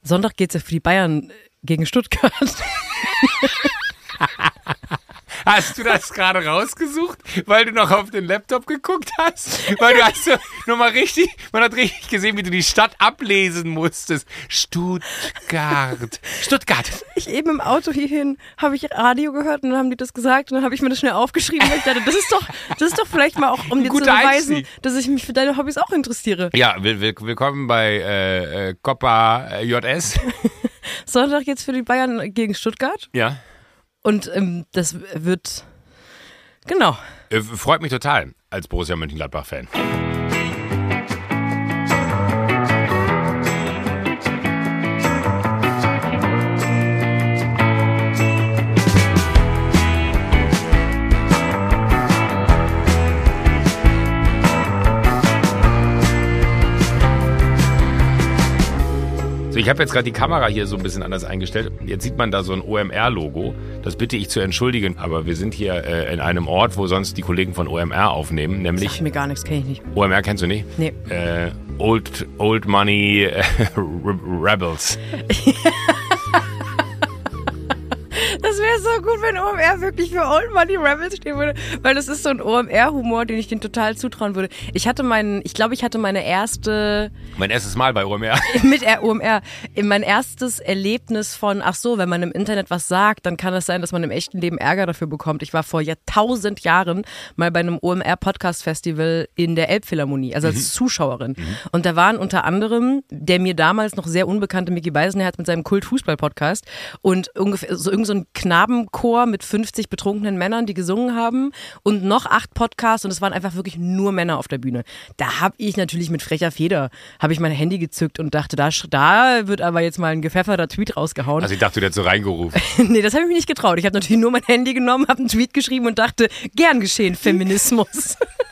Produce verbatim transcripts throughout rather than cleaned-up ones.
Sonntag geht's ja für die Bayern gegen Stuttgart. Hast du das gerade rausgesucht, weil du noch auf den Laptop geguckt hast? Weil du hast so nochmal richtig, man hat richtig gesehen, wie du die Stadt ablesen musstest. Stuttgart. Stuttgart. Ich eben im Auto hierhin habe ich Radio gehört und dann haben die das gesagt und dann habe ich mir das schnell aufgeschrieben, weil ich dachte, das ist doch, das ist doch vielleicht mal auch, um dir zu beweisen, Einstieg. Dass ich mich für deine Hobbys auch interessiere. Ja, will, will, willkommen bei äh, Copa J S. Sonntag jetzt für die Bayern gegen Stuttgart. Ja. Und ähm, das wird, genau. Äh, freut mich total als Borussia Mönchengladbach-Fan. Ich habe jetzt gerade die Kamera hier so ein bisschen anders eingestellt. Jetzt sieht man da so ein O M R-Logo. Das bitte ich zu entschuldigen. Aber wir sind hier äh, in einem Ort, wo sonst die Kollegen von O M R aufnehmen. Nämlich. Sagt mir gar nichts, kenne ich nicht. O M R kennst du nicht? Nee. Äh, Old, Old Money äh, Rebels. Das wäre so gut, wenn O M R wirklich für Old Money Rebels stehen würde, weil das ist so ein O M R-Humor, den ich denen total zutrauen würde. Ich hatte meinen, ich glaube, ich hatte meine erste... Mein erstes Mal bei O M R. Mit O M R. Mein erstes Erlebnis von, ach so, wenn man im Internet was sagt, dann kann es sein, dass man im echten Leben Ärger dafür bekommt. Ich war vor tausend Jahren mal bei einem O M R-Podcast-Festival in der Elbphilharmonie, also als mhm. Zuschauerin. Mhm. Und da waren unter anderem der mir damals noch sehr unbekannte Micky Beisenherz mit seinem Kult-Fußball-Podcast und ungefähr so irgend so ein Knabenchor mit fünfzig betrunkenen Männern, die gesungen haben und noch acht Podcasts und es waren einfach wirklich nur Männer auf der Bühne. Da habe ich natürlich mit frecher Feder, habe ich mein Handy gezückt und dachte, da, da wird aber jetzt mal ein gepfefferter Tweet rausgehauen. Also ich dachte, du hättest so reingerufen. Nee, das habe ich mir nicht getraut. Ich habe natürlich nur mein Handy genommen, habe einen Tweet geschrieben und dachte, gern geschehen, Feminismus.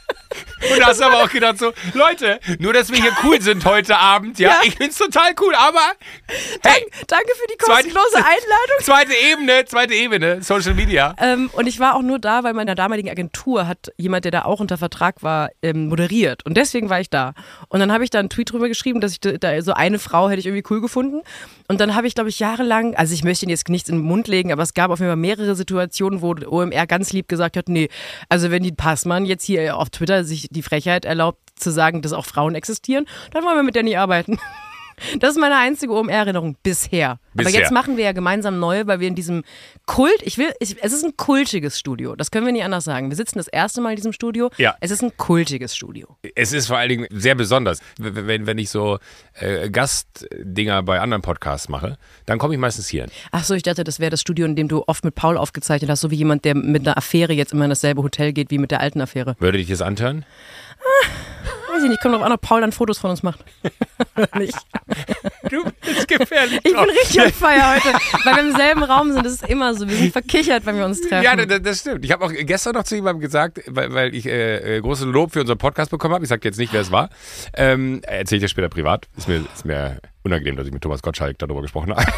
Und da hast du aber auch gedacht so, Leute, nur dass wir hier cool sind heute Abend, ja, ja. Ich find's total cool, aber hey, Dank, danke für die kostenlose zweite, Einladung. Zweite Ebene, zweite Ebene, Social Media. Ähm, und ich war auch nur da, weil meiner damaligen Agentur hat jemand, der da auch unter Vertrag war, ähm, moderiert. Und deswegen war ich da. Und dann habe ich da einen Tweet drüber geschrieben, dass ich da so eine Frau hätte ich irgendwie cool gefunden. Und dann habe ich, glaube ich, jahrelang, also ich möchte Ihnen jetzt nichts in den Mund legen, aber es gab auf jeden Fall mehrere Situationen, wo O M R ganz lieb gesagt hat, nee, also wenn die Passmann jetzt hier auf Twitter sich die Frechheit erlaubt zu sagen, dass auch Frauen existieren, dann wollen wir mit der nicht arbeiten. Das ist meine einzige O M R-Erinnerung bisher. bisher. Aber jetzt machen wir ja gemeinsam neu, weil wir in diesem Kult, ich will, ich, es ist ein kultiges Studio, das können wir nicht anders sagen. Wir sitzen das erste Mal in diesem Studio, ja. Es ist ein kultiges Studio. Es ist vor allen Dingen sehr besonders. Wenn, wenn ich so äh, Gastdinger bei anderen Podcasts mache, dann komme ich meistens hier hin. Ach so, ich dachte, das wäre das Studio, in dem du oft mit Paul aufgezeichnet hast, so wie jemand, der mit einer Affäre jetzt immer in dasselbe Hotel geht wie mit der alten Affäre. Würde dich das antören? Ah. Weiß ich nicht, kommt drauf an, ob Paul dann Fotos von uns macht. Nicht. Du bist gefährlich. Ich bin richtig on fire heute, weil wir im selben Raum sind. Das ist immer so. Wir sind verkichert, wenn wir uns treffen. Ja, das, das stimmt. Ich habe auch gestern noch zu jemandem gesagt, weil, weil ich äh, großes Lob für unseren Podcast bekommen habe. Ich sage jetzt nicht, wer es war. Ähm, Erzähle ich dir später privat. Ist mir, ist mir unangenehm, dass ich mit Thomas Gottschalk darüber gesprochen habe.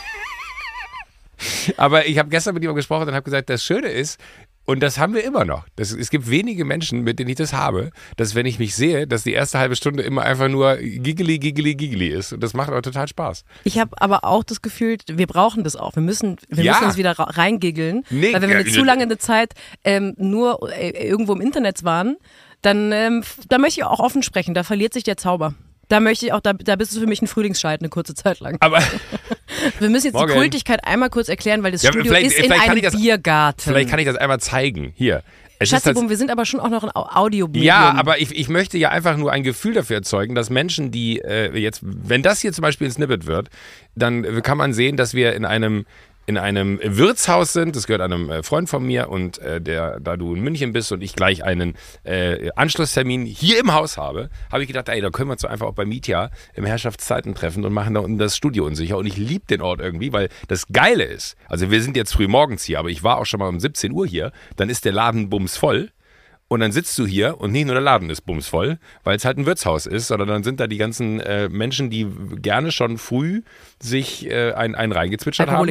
Aber ich habe gestern mit jemandem gesprochen und habe gesagt, das Schöne ist, und das haben wir immer noch. Das, es gibt wenige Menschen, mit denen ich das habe, dass wenn ich mich sehe, dass die erste halbe Stunde immer einfach nur giggly, giggly, giggly ist. Und das macht auch total Spaß. Ich habe aber auch das Gefühl, wir brauchen das auch. Wir müssen, wir ja. müssen uns wieder reingiggeln. Nee, weil wenn wir ja, eine zu lange eine Zeit ähm, nur äh, irgendwo im Internet waren, dann ähm, da möchte ich auch offen sprechen. Da verliert sich der Zauber. Da möchte ich auch, da, da bist du für mich ein Frühlingsscheid eine kurze Zeit lang. Aber wir müssen jetzt Morgen. die Kultigkeit einmal kurz erklären, weil das ja, Studio ist in einem das, Biergarten. Vielleicht kann ich das einmal zeigen. Hier. Schatzibum, wir sind aber schon auch noch ein Audiomedium. Ja, aber ich, ich möchte ja einfach nur ein Gefühl dafür erzeugen, dass Menschen, die äh, jetzt, wenn das hier zum Beispiel ein Snippet wird, dann kann man sehen, dass wir in einem in einem Wirtshaus sind, das gehört einem Freund von mir und äh, der, da du in München bist und ich gleich einen äh, Anschlusstermin hier im Haus habe, habe ich gedacht, ey, da können wir uns doch einfach auch bei Mietja im Herrschaftszeiten treffen und machen da unten das Studio unsicher und ich liebe den Ort irgendwie, weil das Geile ist, also wir sind jetzt früh morgens hier, aber ich war auch schon mal um siebzehn Uhr hier, dann ist der Laden bumsvoll. Und dann sitzt du hier und nicht nur der Laden ist bumsvoll, weil es halt ein Wirtshaus ist, sondern dann sind da die ganzen äh, Menschen, die gerne schon früh sich äh, ein, ein reingezwitschert haben.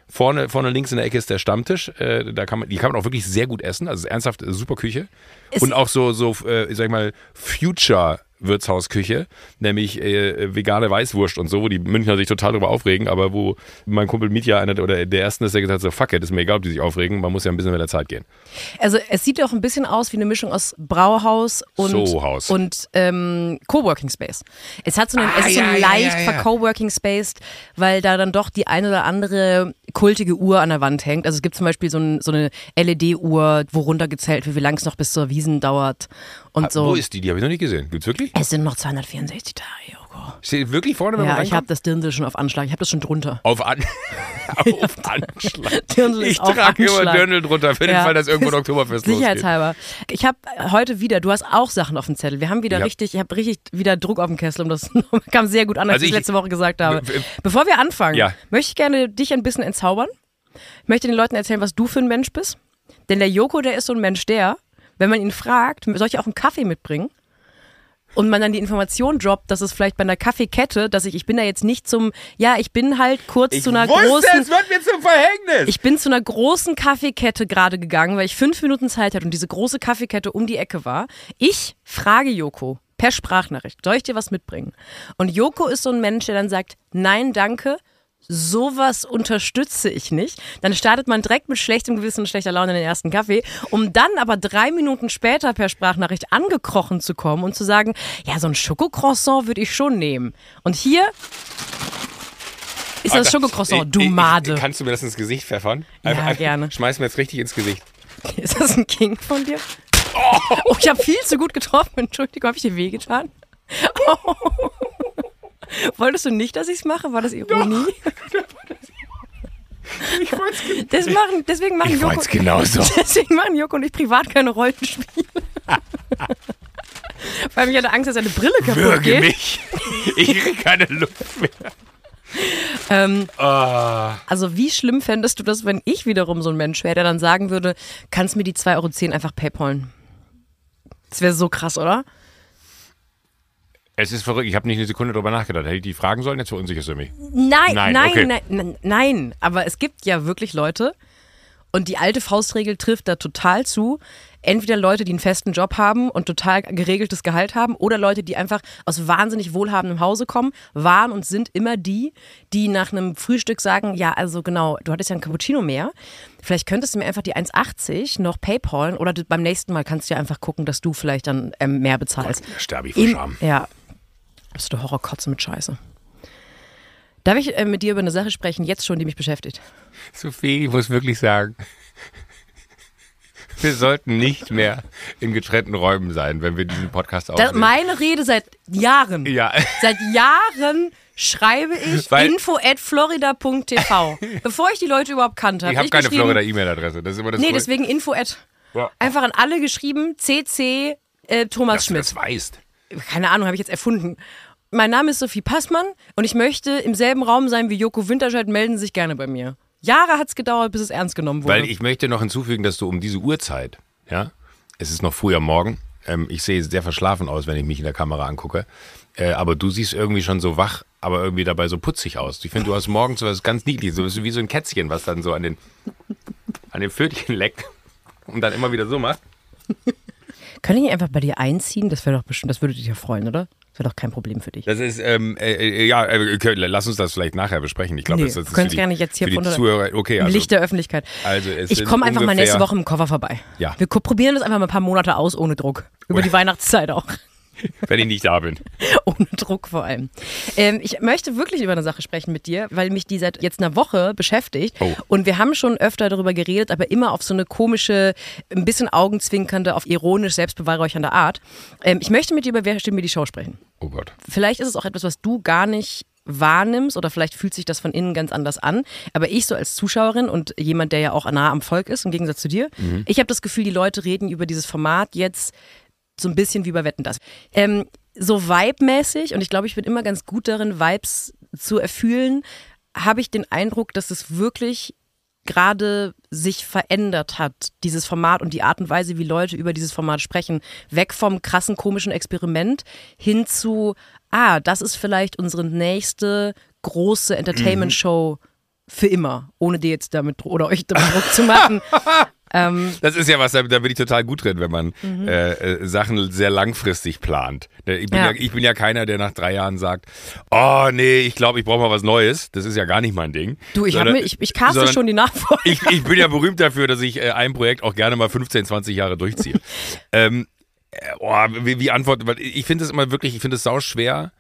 Vorne, vorne links in der Ecke ist der Stammtisch. Äh, da kann man, die kann man auch wirklich sehr gut essen. Also ernsthaft, äh, super Küche. Ist Und auch so, so äh, sag ich mal, Future Wirtshausküche, nämlich äh, vegane Weißwurst und so, wo die Münchner sich total darüber aufregen, aber wo mein Kumpel Mietja einer der, oder der Ersten ist, der gesagt hat, so fuck it, ist mir egal, ob die sich aufregen, man muss ja ein bisschen mit der Zeit gehen. Also es sieht ja auch ein bisschen aus wie eine Mischung aus Brauhaus und, Sohaus. und ähm, Coworking Space. Es hat so einen, Ah, es ist so ja, ein ja, leicht ja, ja. vercoworking Space, weil da dann doch die eine oder andere kultige Uhr an der Wand hängt. Also es gibt zum Beispiel so, ein, so eine L E D-Uhr, wo runtergezählt wird, wie lange es noch bis zur Wiesn dauert und Ah, so. Wo ist die? Die habe ich noch nicht gesehen. Gibt's wirklich? Es sind noch zweihundertvierundsechzig Tage, Joko. Steht wirklich vorne, wenn man Ja, ich habe reinkommt? das Dirndl schon auf Anschlag. Ich habe das schon drunter. Auf, an auf Anschlag. Dirndl ist Ich auf trage immer Anschlag. Dirndl drunter, für den Ja. Fall, dass irgendwo ein Oktoberfest losgeht. Sicherheitshalber. Ich habe heute wieder, du hast auch Sachen auf dem Zettel. Wir haben wieder Ja. richtig, ich habe richtig wieder Druck auf dem Kessel. Und das kam sehr gut an, als Also ich ich- letzte Woche gesagt habe. w- w- Bevor wir anfangen, Ja. möchte ich gerne dich ein bisschen entzaubern. Ich möchte den Leuten erzählen, was du für ein Mensch bist. Denn der Joko, der ist so ein Mensch, der, wenn man ihn fragt, soll ich auch einen Kaffee mitbringen? Und man dann die Information droppt, dass es vielleicht bei einer Kaffeekette, dass ich, ich bin da jetzt nicht zum, ja, ich bin halt kurz Ich zu einer wusste, großen, es wird mir zum Verhängnis. ich bin zu einer großen Kaffeekette gerade gegangen, weil ich fünf Minuten Zeit hatte und diese große Kaffeekette um die Ecke war. Ich frage Joko per Sprachnachricht, soll ich dir was mitbringen? Und Joko ist so ein Mensch, der dann sagt, nein, danke, sowas unterstütze ich nicht. Dann startet man direkt mit schlechtem Gewissen und schlechter Laune in den ersten Kaffee, um dann aber drei Minuten später per Sprachnachricht angekrochen zu kommen und zu sagen, ja, so ein Schokocroissant würde ich schon nehmen. Und hier ist das Alter, Schokocroissant, ich- du ich- Made. Kannst du mir das ins Gesicht pfeffern? Ja, gerne. Schmeiß mir jetzt richtig ins Gesicht. Ist das ein King von dir? Oh, ich habe viel zu gut getroffen. Entschuldigung, habe ich dir wehgetan? Oh. Wolltest du nicht, dass ich es mache? War das Ironie? Ich wollte Das machen, deswegen machen Ich Joko, wollt's genauso. Deswegen machen Joko und ich privat keine Rollenspiele. Weil ich hatte Angst, dass eine Brille kaputt Würge geht. mich. Ich kriege keine Luft mehr. Ähm, Ah. also wie schlimm fändest du das, wenn ich wiederum so ein Mensch wäre, der dann sagen würde, kannst mir die zwei Euro zehn einfach paypalen? Das wäre so krass, oder? Es ist verrückt, ich habe nicht eine Sekunde drüber nachgedacht. Hätte ich die fragen sollen, jetzt verunsicherst du mich. Nein, Nein, nein, okay. nein, nein, nein. Aber es gibt ja wirklich Leute, und die alte Faustregel trifft da total zu. Entweder Leute, die einen festen Job haben und total geregeltes Gehalt haben, oder Leute, die einfach aus wahnsinnig wohlhabendem Hause kommen, waren und sind immer die, die nach einem Frühstück sagen, ja, also genau, du hattest ja ein Cappuccino mehr. Vielleicht könntest du mir einfach die eins achtzig noch paypalen, oder du, beim nächsten Mal kannst du ja einfach gucken, dass du vielleicht dann ähm, mehr bezahlst. Da sterbe ich vor In- Scham. Ja. Das ist der Horrorkotze mit Scheiße. Darf ich äh, mit dir über eine Sache sprechen, jetzt schon, die mich beschäftigt? Sophie, ich muss wirklich sagen, wir sollten nicht mehr in getrennten Räumen sein, wenn wir diesen Podcast Das, aufnehmen. meine Rede seit Jahren. Ja. Seit Jahren schreibe ich Weil- info at florida punkt t v. Bevor ich die Leute überhaupt kannte, Ich habe habe keine geschrieben, Florida-E-Mail-Adresse. Das ist immer das Nee, Größte. deswegen info at. Ja. Einfach an alle geschrieben, C C äh, Thomas Dass du Schmidt. das weißt. Keine Ahnung, habe ich jetzt erfunden. Mein Name ist Sophie Passmann und ich möchte im selben Raum sein wie Joko Winterscheid, melden Sie sich gerne bei mir. Jahre hat es gedauert, bis es ernst genommen wurde. Weil ich möchte noch hinzufügen, dass du um diese Uhrzeit, ja, es ist noch früh am Morgen, ähm, ich sehe sehr verschlafen aus, wenn ich mich in der Kamera angucke, äh, aber du siehst irgendwie schon so wach, aber irgendwie dabei so putzig aus. Ich finde, du hast morgens so was ganz niedliches, so bist du wie so ein Kätzchen, was dann so an den, an den Pfötchen leckt und dann immer wieder so macht. Kann ich nicht einfach bei dir einziehen? Das wäre doch bestimmt, das würde dich ja freuen, oder? Das wäre doch kein Problem für dich. Das ist, ähm, äh, äh, ja, äh, okay, lass uns das vielleicht nachher besprechen. Ich glaube, Nee, das, das wir ist können's für die, gerne jetzt hier für die unter- Zuhörer, okay, Im also, Licht der Öffentlichkeit. also es Ich sind komme einfach mal ungefähr- nächste Woche im Koffer vorbei. Ja. Wir ko- probieren das einfach mal ein paar Monate aus, ohne Druck. Über die Weihnachtszeit auch. wenn ich nicht da bin. Ohne Druck vor allem. Ähm, ich möchte wirklich über eine Sache sprechen mit dir, weil mich die seit jetzt einer Woche beschäftigt. Oh. Und wir haben schon öfter darüber geredet, aber immer auf so eine komische, ein bisschen augenzwinkernde, auf ironisch selbstbeweihräuchernde Art. Ähm, ich möchte mit dir über Wer stimmt mir die Show sprechen. Oh Gott. Vielleicht ist es auch etwas, was du gar nicht wahrnimmst oder vielleicht fühlt sich das von innen ganz anders an. Aber ich so als Zuschauerin und jemand, der ja auch nah am Volk ist, im Gegensatz zu dir, Mhm. ich habe das Gefühl, die Leute reden über dieses Format jetzt so ein bisschen wie bei Wetten, das. Ähm, so vibe-mäßig, und ich glaube, ich bin immer ganz gut darin, Vibes zu erfühlen, habe ich den Eindruck, dass es wirklich gerade sich verändert hat, dieses Format und die Art und Weise, wie Leute über dieses Format sprechen. Weg vom krassen, komischen Experiment hin zu, ah, das ist vielleicht unsere nächste große Entertainment-Show für immer, ohne dir jetzt damit oder euch damit Druck zu machen. ähm, das ist ja was, da, da bin ich total gut drin, wenn man mhm. äh, äh, Sachen sehr langfristig plant. Ich bin ja. ja, ich bin ja keiner, der nach drei Jahren sagt, oh nee, ich glaube, ich brauche mal was Neues. Das ist ja gar nicht mein Ding. Du, ich, sondern, mir, ich, ich caste schon die Nachfolge. Ich, ich bin ja berühmt dafür, dass ich äh, ein Projekt auch gerne mal fünfzehn, zwanzig Jahre durchziehe. ähm, oh, wie, wie antworten, weil ich finde es immer wirklich, ich finde es sau schwer,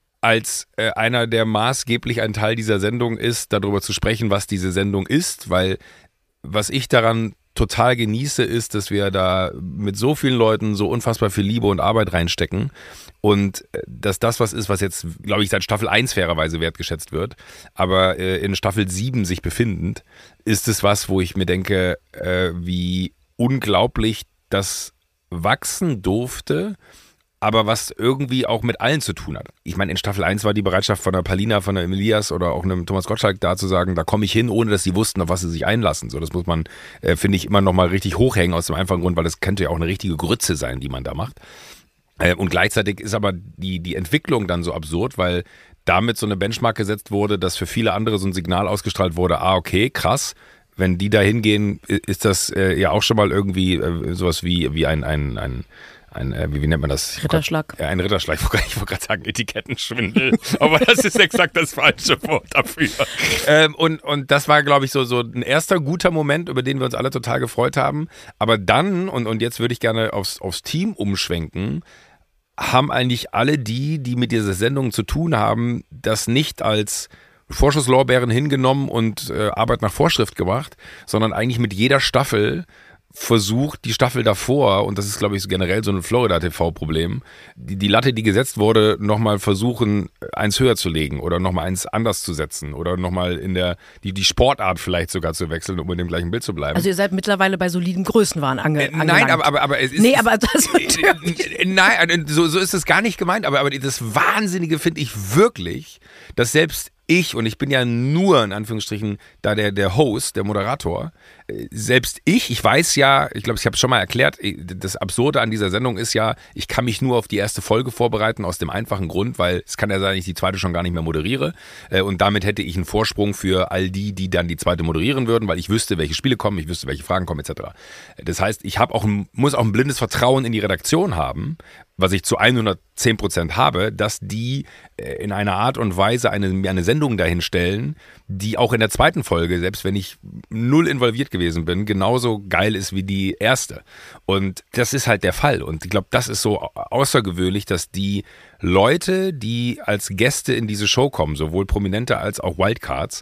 als äh, einer, der maßgeblich ein Teil dieser Sendung ist, darüber zu sprechen, was diese Sendung ist, weil was ich daran total genieße, ist, dass wir da mit so vielen Leuten so unfassbar viel Liebe und Arbeit reinstecken und äh, dass das was ist, was jetzt, glaube ich, seit Staffel eins fairerweise wertgeschätzt wird, aber äh, in Staffel sieben sich befindend, ist es was, wo ich mir denke, äh, wie unglaublich das wachsen durfte, aber was irgendwie auch mit allen zu tun hat. Ich meine, in Staffel eins war die Bereitschaft von der Palina, von der Elias oder auch einem Thomas Gottschalk da zu sagen, da komme ich hin, ohne dass sie wussten, auf was sie sich einlassen. So, das muss man, äh, finde ich, immer noch mal richtig hochhängen aus dem einfachen Grund, weil das könnte ja auch eine richtige Grütze sein, die man da macht. Äh, und gleichzeitig ist aber die, die Entwicklung dann so absurd, weil damit so eine Benchmark gesetzt wurde, dass für viele andere so ein Signal ausgestrahlt wurde, ah, okay, krass, wenn die da hingehen, ist das äh, ja auch schon mal irgendwie äh, sowas wie, wie ein, ein, ein Ein, äh, wie, wie nennt man das? Ritterschlag. Ja, ein Ritterschlag. Ich wollte gerade sagen Etikettenschwindel, aber das ist exakt das falsche Wort dafür. Ähm, und, und das war, glaube ich, so, so ein erster guter Moment, über den wir uns alle total gefreut haben. Aber dann, und, und jetzt würde ich gerne aufs, aufs Team umschwenken, haben eigentlich alle die, die mit dieser Sendung zu tun haben, das nicht als Vorschusslorbeeren hingenommen und äh, Arbeit nach Vorschrift gemacht, sondern eigentlich mit jeder Staffel versucht, die Staffel davor, und das ist, glaube ich, generell so ein Florida-T V-Problem, die, die Latte, die gesetzt wurde, nochmal versuchen, eins höher zu legen oder nochmal eins anders zu setzen oder nochmal in der, die, die Sportart vielleicht sogar zu wechseln, um in dem gleichen Bild zu bleiben. Also ihr seid mittlerweile bei soliden Größenwahn ange, äh, Nein, aber, aber, aber es ist... Nee, aber das äh, Nein, so, so ist es gar nicht gemeint, aber, aber das Wahnsinnige finde ich wirklich, dass selbst ich, und ich bin ja nur in Anführungsstrichen da der, der Host, der Moderator, selbst ich, ich weiß ja, ich glaube, ich habe es schon mal erklärt, das Absurde an dieser Sendung ist ja, ich kann mich nur auf die erste Folge vorbereiten, aus dem einfachen Grund, weil es kann ja sein, dass ich die zweite schon gar nicht mehr moderiere und damit hätte ich einen Vorsprung für all die, die dann die zweite moderieren würden, weil ich wüsste, welche Spiele kommen, ich wüsste, welche Fragen kommen et cetera. Das heißt, ich habe auch ein, muss auch ein blindes Vertrauen in die Redaktion haben, was ich zu hundertzehn Prozent habe, dass die in einer Art und Weise eine, eine Sendung dahin stellen, die auch in der zweiten Folge, selbst wenn ich null involviert gewesen bin, genauso geil ist wie die erste. Und das ist halt der Fall. Und ich glaube, das ist so außergewöhnlich, dass die Leute, die als Gäste in diese Show kommen, sowohl Prominente als auch Wildcards,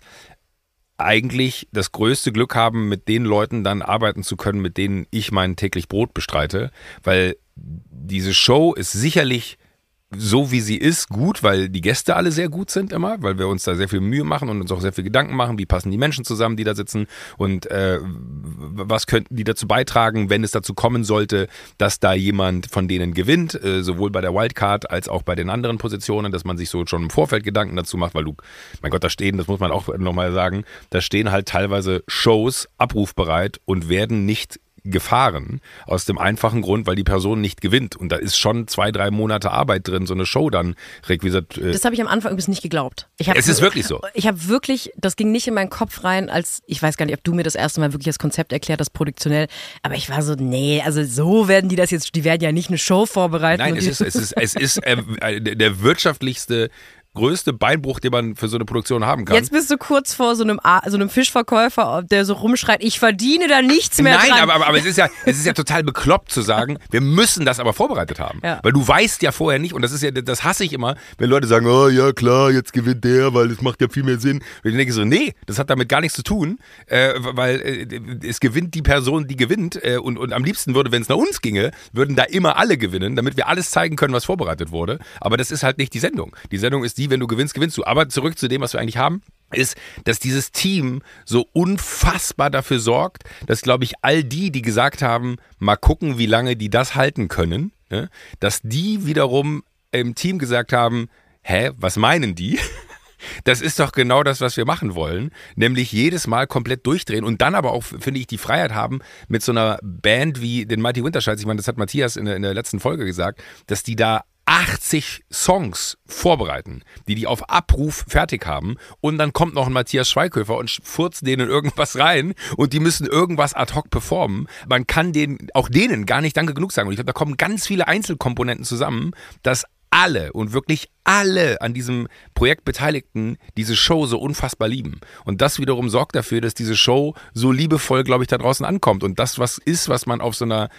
eigentlich das größte Glück haben, mit den Leuten dann arbeiten zu können, mit denen ich mein täglich Brot bestreite, weil diese Show ist sicherlich so wie sie ist, gut, weil die Gäste alle sehr gut sind immer, weil wir uns da sehr viel Mühe machen und uns auch sehr viel Gedanken machen, wie passen die Menschen zusammen, die da sitzen und äh, was könnten die dazu beitragen, wenn es dazu kommen sollte, dass da jemand von denen gewinnt, äh, sowohl bei der Wildcard als auch bei den anderen Positionen, dass man sich so schon im Vorfeld Gedanken dazu macht, weil du, mein Gott, da stehen, das muss man auch nochmal sagen, da stehen halt teilweise Shows abrufbereit und werden nicht gefahren, aus dem einfachen Grund, weil die Person nicht gewinnt. Und da ist schon zwei, drei Monate Arbeit drin, so eine Show dann requisiert. Äh das habe ich am Anfang übrigens nicht geglaubt. Ich hab, es ist wirklich so. Ich habe wirklich, das ging nicht in meinen Kopf rein, als, ich weiß gar nicht, ob du mir das erste Mal wirklich das Konzept erklärt hast, produktionell, aber ich war so, nee, also so werden die das jetzt, die werden ja nicht eine Show vorbereiten. Nein, es ist, es ist, es ist äh, der wirtschaftlichste größte Beinbruch, den man für so eine Produktion haben kann. Jetzt bist du kurz vor so einem, so einem Fischverkäufer, der so rumschreit, ich verdiene da nichts mehr Nein, dran. aber, aber, aber es, ist ja, es ist ja total bekloppt zu sagen, wir müssen das aber vorbereitet haben. Ja. Weil du weißt ja vorher nicht, und das ist ja, das hasse ich immer, wenn Leute sagen, oh ja klar, jetzt gewinnt der, weil es macht ja viel mehr Sinn. Und ich denke so, nee, das hat damit gar nichts zu tun, äh, weil äh, es gewinnt die Person, die gewinnt äh, und, und am liebsten würde, wenn es nach uns ginge, würden da immer alle gewinnen, damit wir alles zeigen können, was vorbereitet wurde. Aber das ist halt nicht die Sendung. Die Sendung ist die, wenn du gewinnst, gewinnst du. Aber zurück zu dem, was wir eigentlich haben, ist, dass dieses Team so unfassbar dafür sorgt, dass, glaube ich, all die, die gesagt haben, mal gucken, wie lange die das halten können, ne, dass die wiederum im Team gesagt haben, hä, was meinen die? Das ist doch genau das, was wir machen wollen, nämlich jedes Mal komplett durchdrehen und dann aber auch, finde ich, die Freiheit haben, mit so einer Band wie den Mighty Winterscheids, ich meine, das hat Matthias in der, in der letzten Folge gesagt, dass die da achtzig Songs vorbereiten, die die auf Abruf fertig haben und dann kommt noch ein Matthias Schweighöfer und furzt denen irgendwas rein und die müssen irgendwas ad hoc performen. Man kann denen, auch denen gar nicht Danke genug sagen und ich glaube, da kommen ganz viele Einzelkomponenten zusammen, dass alle und wirklich alle an diesem Projekt Beteiligten diese Show so unfassbar lieben. Und das wiederum sorgt dafür, dass diese Show so liebevoll, glaube ich, da draußen ankommt. Und das, was ist, was man auf so einer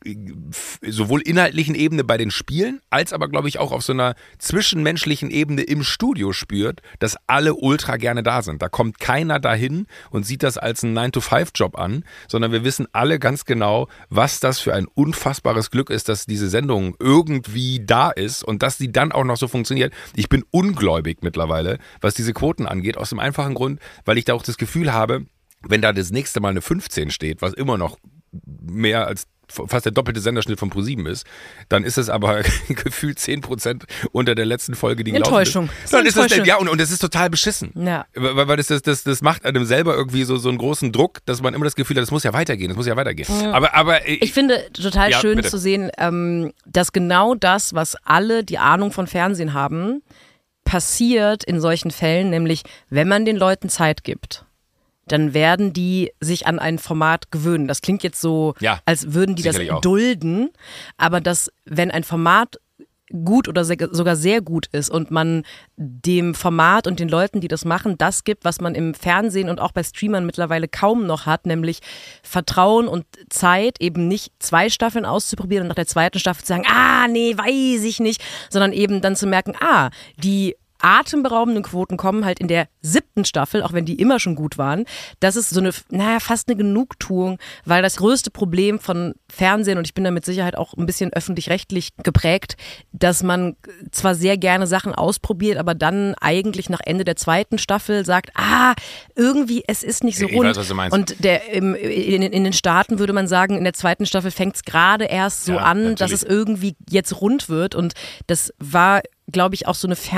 sowohl inhaltlichen Ebene bei den Spielen, als aber, glaube ich, auch auf so einer zwischenmenschlichen Ebene im Studio spürt, dass alle ultra gerne da sind. Da kommt keiner dahin und sieht das als einen nine to five Job an, sondern wir wissen alle ganz genau, was das für ein unfassbares Glück ist, dass diese Sendung irgendwie da ist und dass sie dann auch noch so funktioniert. Ich bin ungläubig mittlerweile, was diese Quoten angeht, aus dem einfachen Grund, weil ich da auch das Gefühl habe, wenn da das nächste Mal eine fünfzehn steht, was immer noch mehr als fast der doppelte Senderschnitt von ProSieben ist, dann ist es aber gefühlt zehn Prozent unter der letzten Folge, die gelaufen ist. Enttäuschung. Dann ist das, ja, und, und das ist total beschissen. Ja. Weil, weil das, das, das macht einem selber irgendwie so, so einen großen Druck, dass man immer das Gefühl hat, das muss ja weitergehen, das muss ja weitergehen. Mhm. Aber, aber ich, ich finde total ja, schön bitte. zu sehen, ähm, dass genau das, was alle, die Ahnung von Fernsehen haben, passiert in solchen Fällen, nämlich wenn man den Leuten Zeit gibt, dann werden die sich an ein Format gewöhnen. Das klingt jetzt so, ja, als würden die das auch. dulden, aber dass, wenn ein Format gut oder sehr, sogar sehr gut ist und man dem Format und den Leuten, die das machen, das gibt, was man im Fernsehen und auch bei Streamern mittlerweile kaum noch hat, nämlich Vertrauen und Zeit, eben nicht zwei Staffeln auszuprobieren und nach der zweiten Staffel zu sagen, ah, nee, weiß ich nicht, sondern eben dann zu merken, ah, die atemberaubenden Quoten kommen halt in der siebten Staffel, auch wenn die immer schon gut waren. Das ist so eine, naja, fast eine Genugtuung, weil das größte Problem von Fernsehen, und ich bin da mit Sicherheit auch ein bisschen öffentlich-rechtlich geprägt, dass man zwar sehr gerne Sachen ausprobiert, aber dann eigentlich nach Ende der zweiten Staffel sagt, ah, irgendwie, es ist nicht so ich rund. weiß, was du meinst. Und der, im, in, in den Staaten würde man sagen, in der zweiten Staffel fängt es gerade erst so ja, an, natürlich. dass es irgendwie jetzt rund wird, und das war, glaube ich, auch so eine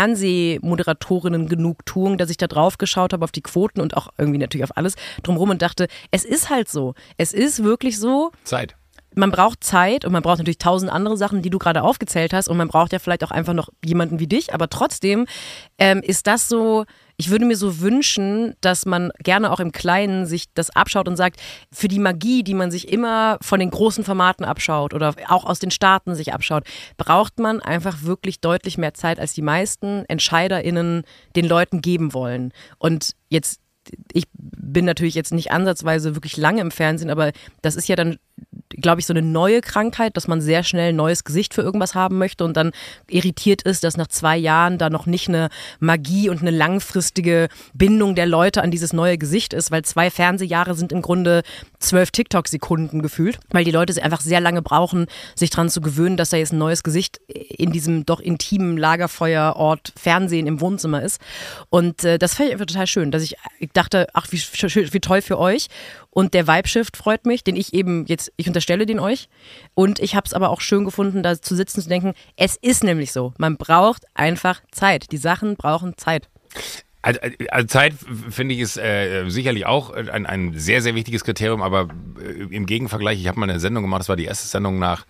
Fernsehmoderatorinnen-Genugtuung, dass ich da drauf geschaut habe auf die Quoten und auch irgendwie natürlich auf alles drumherum und dachte, es ist halt so. Es ist wirklich so. Zeit. Man braucht Zeit und man braucht natürlich tausend andere Sachen, die du gerade aufgezählt hast, und man braucht ja vielleicht auch einfach noch jemanden wie dich, aber trotzdem ähm, ist das so, ich würde mir so wünschen, dass man gerne auch im Kleinen sich das abschaut und sagt, für die Magie, die man sich immer von den großen Formaten abschaut oder auch aus den Staaten sich abschaut, braucht man einfach wirklich deutlich mehr Zeit, als die meisten EntscheiderInnen den Leuten geben wollen. Und jetzt, ich bin natürlich jetzt nicht ansatzweise wirklich lange im Fernsehen, aber das ist ja dann, glaube ich, so eine neue Krankheit, dass man sehr schnell ein neues Gesicht für irgendwas haben möchte und dann irritiert ist, dass nach zwei Jahren da noch nicht eine Magie und eine langfristige Bindung der Leute an dieses neue Gesicht ist, weil zwei Fernsehjahre sind im Grunde zwölf TikTok-Sekunden gefühlt, weil die Leute einfach sehr lange brauchen, sich daran zu gewöhnen, dass da jetzt ein neues Gesicht in diesem doch intimen Lagerfeuerort Fernsehen im Wohnzimmer ist. Und äh, das fand ich einfach total schön, dass ich, ich dachte, ach, wie, wie toll für euch. Und der Vibe-Shift freut mich, den ich eben jetzt, ich unterstelle den euch. Und ich habe es aber auch schön gefunden, da zu sitzen und zu denken, es ist nämlich so, man braucht einfach Zeit. Die Sachen brauchen Zeit. Also, also Zeit, finde ich, ist äh, sicherlich auch ein, ein sehr, sehr wichtiges Kriterium, aber äh, im Gegenvergleich, ich habe mal eine Sendung gemacht, das war die erste Sendung nach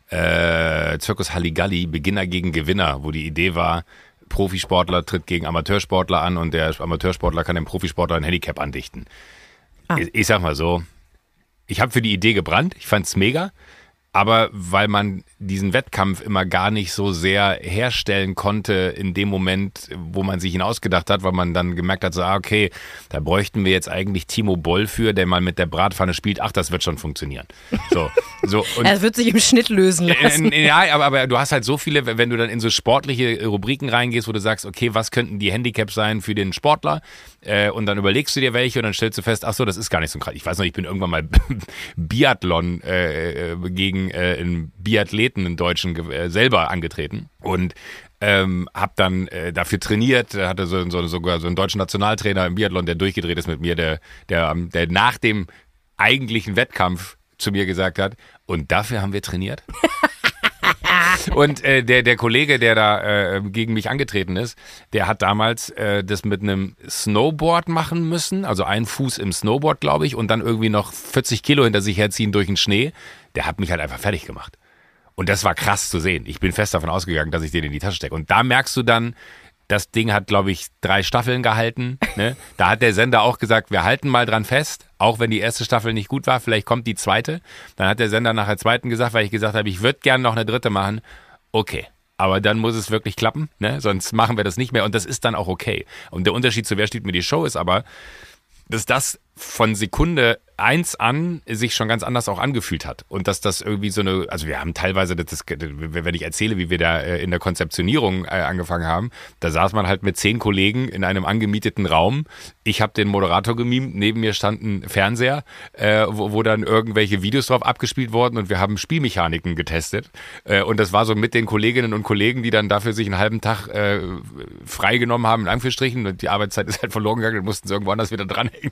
äh, Zirkus Halligalli, Beginner gegen Gewinner, wo die Idee war, Profisportler tritt gegen Amateursportler an und der Amateursportler kann dem Profisportler ein Handicap andichten. Ah. Ich, ich sag mal so, ich habe für die Idee gebrannt, ich fand's mega, aber weil man diesen Wettkampf immer gar nicht so sehr herstellen konnte in dem Moment, wo man sich ihn ausgedacht hat, weil man dann gemerkt hat, so, ah, okay, da bräuchten wir jetzt eigentlich Timo Boll für, der mal mit der Bratpfanne spielt, ach, das wird schon funktionieren. So, so, und er wird sich im Schnitt lösen lassen. Ja, aber, aber du hast halt so viele, wenn du dann in so sportliche Rubriken reingehst, wo du sagst, okay, was könnten die Handicaps sein für den Sportler? Äh, und dann überlegst du dir welche und dann stellst du fest, ach so, das ist gar nicht so krass. Ich weiß noch, ich bin irgendwann mal Biathlon äh, gegen äh, einen Biathleten, einen Deutschen, äh, selber angetreten und ähm, hab dann äh, dafür trainiert, hatte so, so, sogar so einen deutschen Nationaltrainer im Biathlon, der durchgedreht ist mit mir, der, der, der nach dem eigentlichen Wettkampf zu mir gesagt hat, und dafür haben wir trainiert? Und äh, der, der Kollege, der da äh, gegen mich angetreten ist, der hat damals äh, das mit einem Snowboard machen müssen, also einen Fuß im Snowboard, glaube ich, und dann irgendwie noch vierzig Kilo hinter sich herziehen durch den Schnee. Der hat mich halt einfach fertig gemacht. Und das war krass zu sehen. Ich bin fest davon ausgegangen, dass ich den in die Tasche stecke. Und da merkst du dann, das Ding hat, glaube ich, drei Staffeln gehalten. Ne? Da hat der Sender auch gesagt, wir halten mal dran fest, auch wenn die erste Staffel nicht gut war, vielleicht kommt die zweite. Dann hat der Sender nach der zweiten gesagt, weil ich gesagt habe, ich würde gerne noch eine dritte machen. Okay, aber dann muss es wirklich klappen, ne? Sonst machen wir das nicht mehr und das ist dann auch okay. Und der Unterschied zu Wer stiehlt mir die Show ist aber, dass das von Sekunde eins an sich schon ganz anders auch angefühlt hat. Und dass das irgendwie so eine, also wir haben teilweise, das, wenn ich erzähle, wie wir da in der Konzeptionierung angefangen haben, da saß man halt mit zehn Kollegen in einem angemieteten Raum. Ich habe den Moderator gemimt, neben mir stand ein Fernseher, äh, wo, wo dann irgendwelche Videos drauf abgespielt wurden und wir haben Spielmechaniken getestet. Äh, und das war so mit den Kolleginnen und Kollegen, die dann dafür sich einen halben Tag äh, freigenommen haben, in Anführungsstrichen. Und die Arbeitszeit ist halt verloren gegangen, dann mussten sie irgendwo anders wieder dranhängen.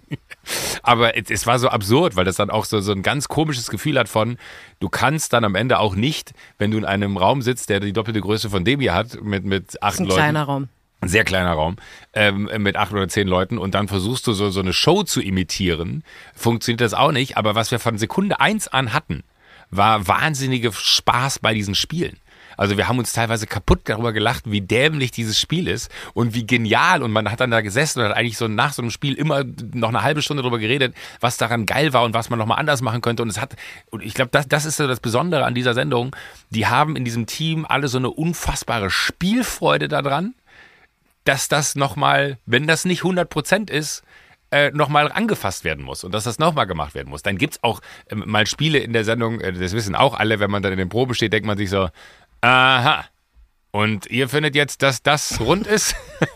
Aber es, es war so absurd, weil das dann auch so, so ein ganz komisches Gefühl hat von, du kannst dann am Ende auch nicht, wenn du in einem Raum sitzt, der die doppelte Größe von dem hier hat, mit, mit acht Das ist ein Leuten. kleiner Raum. Ein sehr kleiner Raum, ähm, mit acht oder zehn Leuten und dann versuchst du so, so eine Show zu imitieren, funktioniert das auch nicht. Aber was wir von Sekunde eins an hatten, war wahnsinniger Spaß bei diesen Spielen. Also wir haben uns teilweise kaputt darüber gelacht, wie dämlich dieses Spiel ist und wie genial. Und man hat dann da gesessen und hat eigentlich so nach so einem Spiel immer noch eine halbe Stunde darüber geredet, was daran geil war und was man nochmal anders machen könnte. Und es hat, und ich glaube, das, das ist so das Besondere an dieser Sendung. Die haben in diesem Team alle so eine unfassbare Spielfreude daran, dass das nochmal, wenn das nicht hundert Prozent ist, äh, nochmal angefasst werden muss und dass das nochmal gemacht werden muss. Dann gibt's auch äh, mal Spiele in der Sendung, äh, das wissen auch alle, wenn man dann in den Proben steht, denkt man sich so, aha, und ihr findet jetzt, dass das rund ist?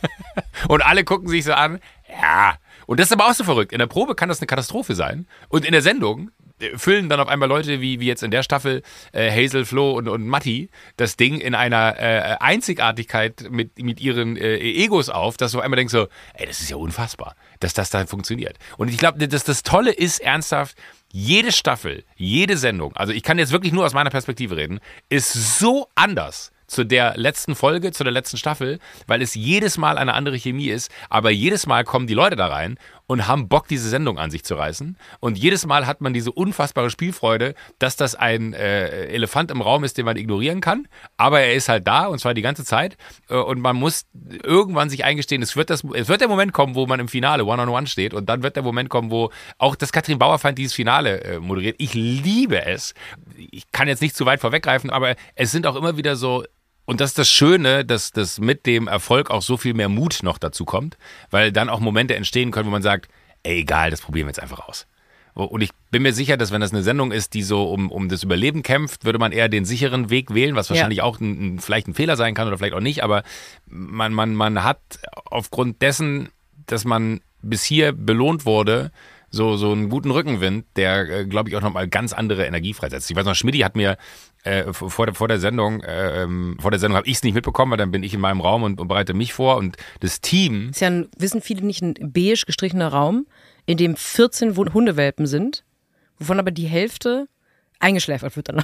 Und alle gucken sich so an, ja. Und das ist aber auch so verrückt. In der Probe kann das eine Katastrophe sein. Und in der Sendung füllen dann auf einmal Leute, wie, wie jetzt in der Staffel, äh, Hazel, Flo und, und Matti, das Ding in einer äh, Einzigartigkeit mit, mit ihren äh, Egos auf, dass du auf einmal denkst so, ey, das ist ja unfassbar, dass das da funktioniert. Und ich glaube, das, das Tolle ist ernsthaft, jede Staffel, jede Sendung, also ich kann jetzt wirklich nur aus meiner Perspektive reden, ist so anders zu der letzten Folge, zu der letzten Staffel, weil es jedes Mal eine andere Chemie ist, aber jedes Mal kommen die Leute da rein und haben Bock, diese Sendung an sich zu reißen. Und jedes Mal hat man diese unfassbare Spielfreude, dass das ein äh, Elefant im Raum ist, den man ignorieren kann, aber er ist halt da und zwar die ganze Zeit äh, und man muss irgendwann sich eingestehen, es wird, das, es wird der Moment kommen, wo man im Finale One-on-One steht und dann wird der Moment kommen, wo auch das Katrin Bauerfeind dieses Finale äh, moderiert. Ich liebe es. Ich kann jetzt nicht zu weit vorweggreifen, aber es sind auch immer wieder so. Und das ist das Schöne, dass das mit dem Erfolg auch so viel mehr Mut noch dazu kommt, weil dann auch Momente entstehen können, wo man sagt, ey, egal, das probieren wir jetzt einfach aus. Und ich bin mir sicher, dass wenn das eine Sendung ist, die so um, um das Überleben kämpft, würde man eher den sicheren Weg wählen, was wahrscheinlich ja. auch ein, ein, vielleicht ein Fehler sein kann oder vielleicht auch nicht, aber man, man, man hat aufgrund dessen, dass man bis hier belohnt wurde, so, so einen guten Rückenwind, der, glaube ich, auch nochmal ganz andere Energie freisetzt. Ich weiß noch, Schmidti hat mir äh, vor, der, vor der Sendung, äh, vor der Sendung habe ich es nicht mitbekommen, weil dann bin ich in meinem Raum und, und bereite mich vor und das Team. Ist ja, ein, wissen viele nicht, ein beige gestrichener Raum, in dem vierzehn Hundewelpen sind, wovon aber die Hälfte eingeschläfert wird danach.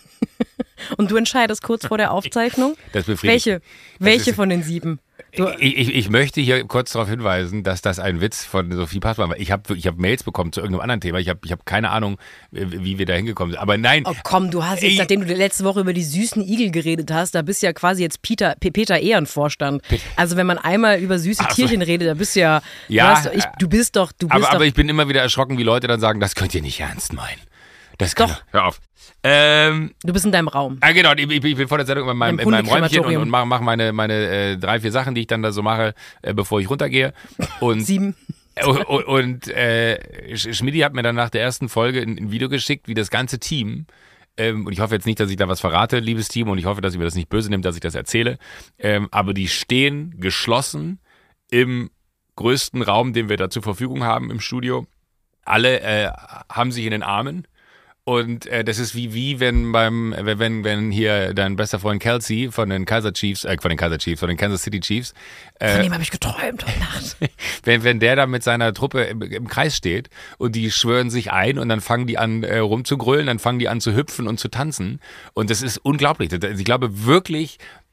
Und du entscheidest kurz vor der Aufzeichnung, das welche, welche ist, von den sieben. Du, ich, ich, ich möchte hier kurz darauf hinweisen, dass das ein Witz von Sophie Passmann war. Ich habe ich hab Mails bekommen zu irgendeinem anderen Thema. Ich habe ich hab keine Ahnung, wie wir da hingekommen sind. Aber nein. Oh komm, du hast jetzt, ey, nachdem du letzte Woche über die süßen Igel geredet hast, da bist du ja quasi jetzt Peter, Peter Ehrenvorstand. Also wenn man einmal über süße also, Tierchen redet, da bist du ja, ja weißt du, ich, du bist doch, du bist aber, doch. Aber ich bin immer wieder erschrocken, wie Leute dann sagen, das könnt ihr nicht ernst meinen. Das kann, doch. Hör auf. Ähm, du bist in deinem Raum. Ah, genau, ich, ich bin vor der Sendung in meinem, in meinem Räumchen und, und mache mach meine, meine äh, drei, vier Sachen, die ich dann da so mache, äh, bevor ich runtergehe. Und, Sieben. Und, und, und äh, Schmidti hat mir dann nach der ersten Folge ein, ein Video geschickt, wie das ganze Team, ähm, und ich hoffe jetzt nicht, dass ich da was verrate, liebes Team, und ich hoffe, dass ihr mir das nicht böse nimmt, dass ich das erzähle, ähm, aber die stehen geschlossen im größten Raum, den wir da zur Verfügung haben im Studio. Alle äh, haben sich in den Armen. Und äh, das ist wie wie wenn beim wenn wenn hier dein bester Freund Kelsey von den Kaiser Chiefs äh, von den Kaiser Chiefs von den Kansas City Chiefs äh, von dem habe ich geträumt heute Nacht. wenn wenn der da mit seiner Truppe im, im Kreis steht und die schwören sich ein und dann fangen die an äh, rumzugrölen, dann fangen die an zu hüpfen und zu tanzen und das ist unglaublich. Ich glaube wirklich,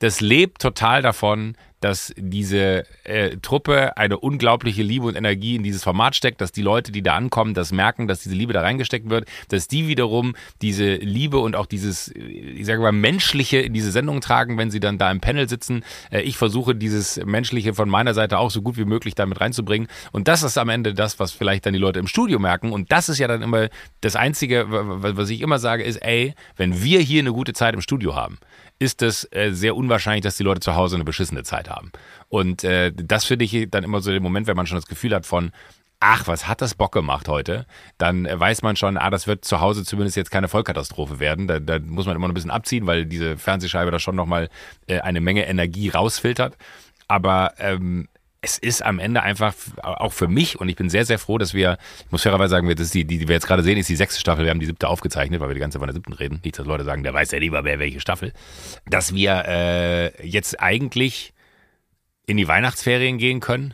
das lebt total davon, dass diese äh, Truppe eine unglaubliche Liebe und Energie in dieses Format steckt, dass die Leute, die da ankommen, das merken, dass diese Liebe da reingesteckt wird, dass die wiederum diese Liebe und auch dieses, ich sage mal, Menschliche in diese Sendung tragen, wenn sie dann da im Panel sitzen. Äh, ich versuche dieses Menschliche von meiner Seite auch so gut wie möglich damit reinzubringen. Und das ist am Ende das, was vielleicht dann die Leute im Studio merken. Und das ist ja dann immer das Einzige, was ich immer sage, ist, ey, wenn wir hier eine gute Zeit im Studio haben, ist es äh, sehr unwahrscheinlich, dass die Leute zu Hause eine beschissene Zeit haben. Und äh, das finde ich dann immer so den Moment, wenn man schon das Gefühl hat von, ach, was hat das Bock gemacht heute, dann äh, weiß man schon, ah, das wird zu Hause zumindest jetzt keine Vollkatastrophe werden. Da, da muss man immer noch ein bisschen abziehen, weil diese Fernsehscheibe da schon nochmal äh, eine Menge Energie rausfiltert. Aber ähm, es ist am Ende einfach auch für mich, und ich bin sehr, sehr froh, dass wir, ich muss fairerweise sagen, das ist die, die, die wir jetzt gerade sehen, ist die sechste Staffel, wir haben die siebte aufgezeichnet, weil wir die ganze Zeit von der siebten reden. Nicht, dass Leute sagen, der weiß ja lieber, wer welche Staffel. Dass wir äh, jetzt eigentlich in die Weihnachtsferien gehen können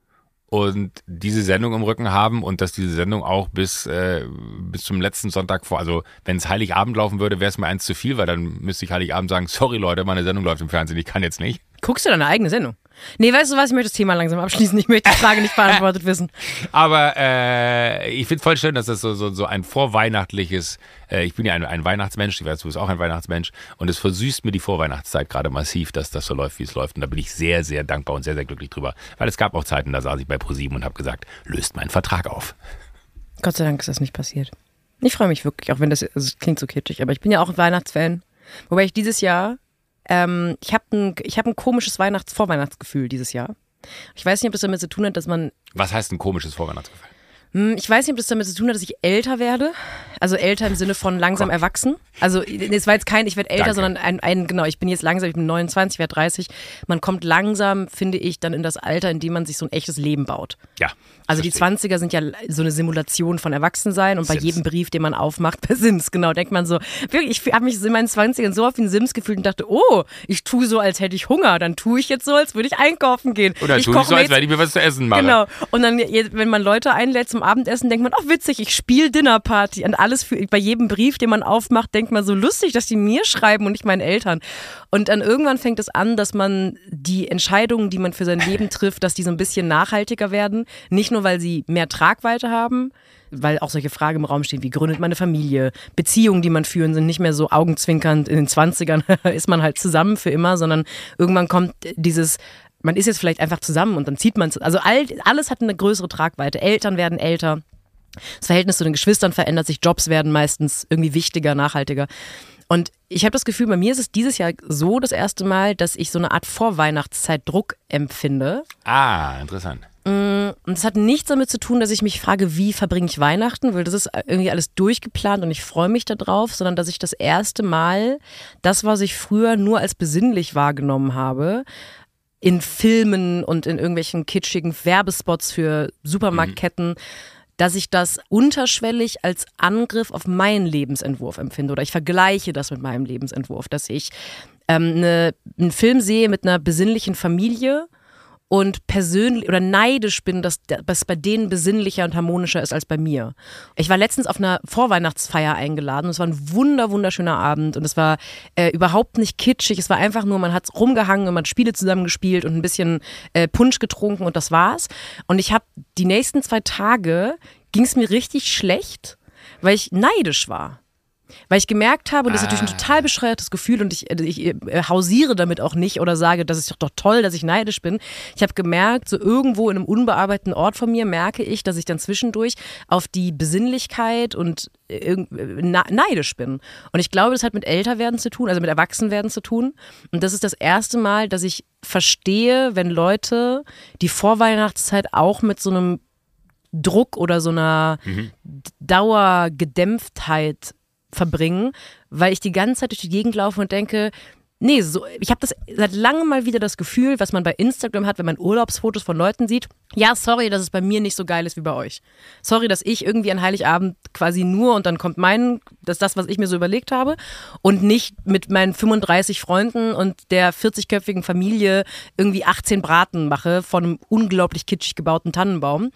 und diese Sendung im Rücken haben und dass diese Sendung auch bis, äh, bis zum letzten Sonntag vor, also wenn es Heiligabend laufen würde, wäre es mir eins zu viel, weil dann müsste ich Heiligabend sagen, sorry Leute, meine Sendung läuft im Fernsehen, ich kann jetzt nicht. Guckst du deine eigene Sendung? Nee, weißt du was, ich möchte das Thema langsam abschließen. Ich möchte die Frage nicht beantwortet wissen. Aber äh, ich finde es voll schön, dass das so, so, so ein vorweihnachtliches, äh, ich bin ja ein, ein Weihnachtsmensch, ich weiß, du bist auch ein Weihnachtsmensch, und es versüßt mir die Vorweihnachtszeit gerade massiv, dass das so läuft, wie es läuft. Und da bin ich sehr, sehr dankbar und sehr, sehr glücklich drüber. Weil es gab auch Zeiten, da saß ich bei ProSieben und habe gesagt, löst meinen Vertrag auf. Gott sei Dank ist das nicht passiert. Ich freue mich wirklich, auch wenn das, also das klingt so kitschig, aber ich bin ja auch ein Weihnachtsfan. Wobei ich dieses Jahr Ähm, ich habe ein, ich hab ein komisches Weihnachts-, Vorweihnachtsgefühl dieses Jahr. Ich weiß nicht, ob das damit zu tun hat, dass man... Was heißt ein komisches Vorweihnachtsgefühl? Ich weiß nicht, ob das damit zu tun hat, dass ich älter werde. Also älter im Sinne von langsam Gott. erwachsen. Also es war jetzt kein, ich werde älter, Danke. sondern ein, ein, genau, ich bin jetzt langsam, ich bin neunundzwanzig, ich werde dreißig. Man kommt langsam, finde ich, dann in das Alter, in dem man sich so ein echtes Leben baut. Ja. Also die zwanziger sind ja so eine Simulation von Erwachsensein und bei Sims. jedem Brief, den man aufmacht, bei Sims, genau, denkt man so, wirklich, ich habe mich in meinen zwanzigern so auf den Sims gefühlt und dachte, oh, ich tue so, als hätte ich Hunger, dann tue ich jetzt so, als würde ich einkaufen gehen. Oder ich tue ich so, als werde ich mir was zu essen machen. Genau, und dann, wenn man Leute einlädt zum Abendessen, denkt man, ach witzig, ich spiele Dinnerparty und alles, für, bei jedem Brief, den man aufmacht, denkt man so lustig, dass die mir schreiben und nicht meinen Eltern. Und dann irgendwann fängt es an, dass man die Entscheidungen, die man für sein Leben trifft, dass die so ein bisschen nachhaltiger werden, nicht nur, weil sie mehr Tragweite haben, weil auch solche Fragen im Raum stehen, wie gründet man eine Familie, Beziehungen, die man führen, sind nicht mehr so augenzwinkernd, in den zwanzigern ist man halt zusammen für immer, sondern irgendwann kommt dieses, man ist jetzt vielleicht einfach zusammen und dann zieht man es, also all, alles hat eine größere Tragweite, Eltern werden älter, das Verhältnis zu den Geschwistern verändert sich, Jobs werden meistens irgendwie wichtiger, nachhaltiger. Und ich habe das Gefühl, bei mir ist es dieses Jahr so das erste Mal, dass ich so eine Art Vorweihnachtszeit-Druck empfinde. Ah, interessant. Und das hat nichts damit zu tun, dass ich mich frage, wie verbringe ich Weihnachten, weil das ist irgendwie alles durchgeplant und ich freue mich da drauf, sondern dass ich das erste Mal das, was ich früher nur als besinnlich wahrgenommen habe, in Filmen und in irgendwelchen kitschigen Werbespots für Supermarktketten, mhm. dass ich das unterschwellig als Angriff auf meinen Lebensentwurf empfinde oder ich vergleiche das mit meinem Lebensentwurf, dass ich ähm, eine, einen Film sehe mit einer besinnlichen Familie und persönlich oder neidisch bin, dass das bei denen besinnlicher und harmonischer ist als bei mir. Ich war letztens auf einer Vorweihnachtsfeier eingeladen und es war ein wunder, wunderschöner Abend und es war äh, überhaupt nicht kitschig, es war einfach nur, man hat rumgehangen und man hat Spiele zusammengespielt und ein bisschen äh, Punsch getrunken und das war's. Und ich habe die nächsten zwei Tage, ging es mir richtig schlecht, weil ich neidisch war. Weil ich gemerkt habe, und das ist natürlich ein total bescheuertes Gefühl und ich, ich hausiere damit auch nicht oder sage, das ist doch, doch toll, dass ich neidisch bin. Ich habe gemerkt, so irgendwo in einem unbearbeiteten Ort von mir merke ich, dass ich dann zwischendurch auf die Besinnlichkeit und neidisch bin. Und ich glaube, das hat mit Älterwerden zu tun, also mit Erwachsenwerden zu tun. Und das ist das erste Mal, dass ich verstehe, wenn Leute die Vorweihnachtszeit auch mit so einem Druck oder so einer mhm. Dauergedämpftheit verbringen, weil ich die ganze Zeit durch die Gegend laufe und denke, nee, so, ich habe das seit langem mal wieder das Gefühl, was man bei Instagram hat, wenn man Urlaubsfotos von Leuten sieht, ja, sorry, dass es bei mir nicht so geil ist wie bei euch. Sorry, dass ich irgendwie an Heiligabend quasi nur und dann kommt mein, das ist das, was ich mir so überlegt habe und nicht mit meinen fünfunddreißig Freunden und der vierzigköpfigen Familie irgendwie achtzehn Braten mache von einem unglaublich kitschig gebauten Tannenbaum.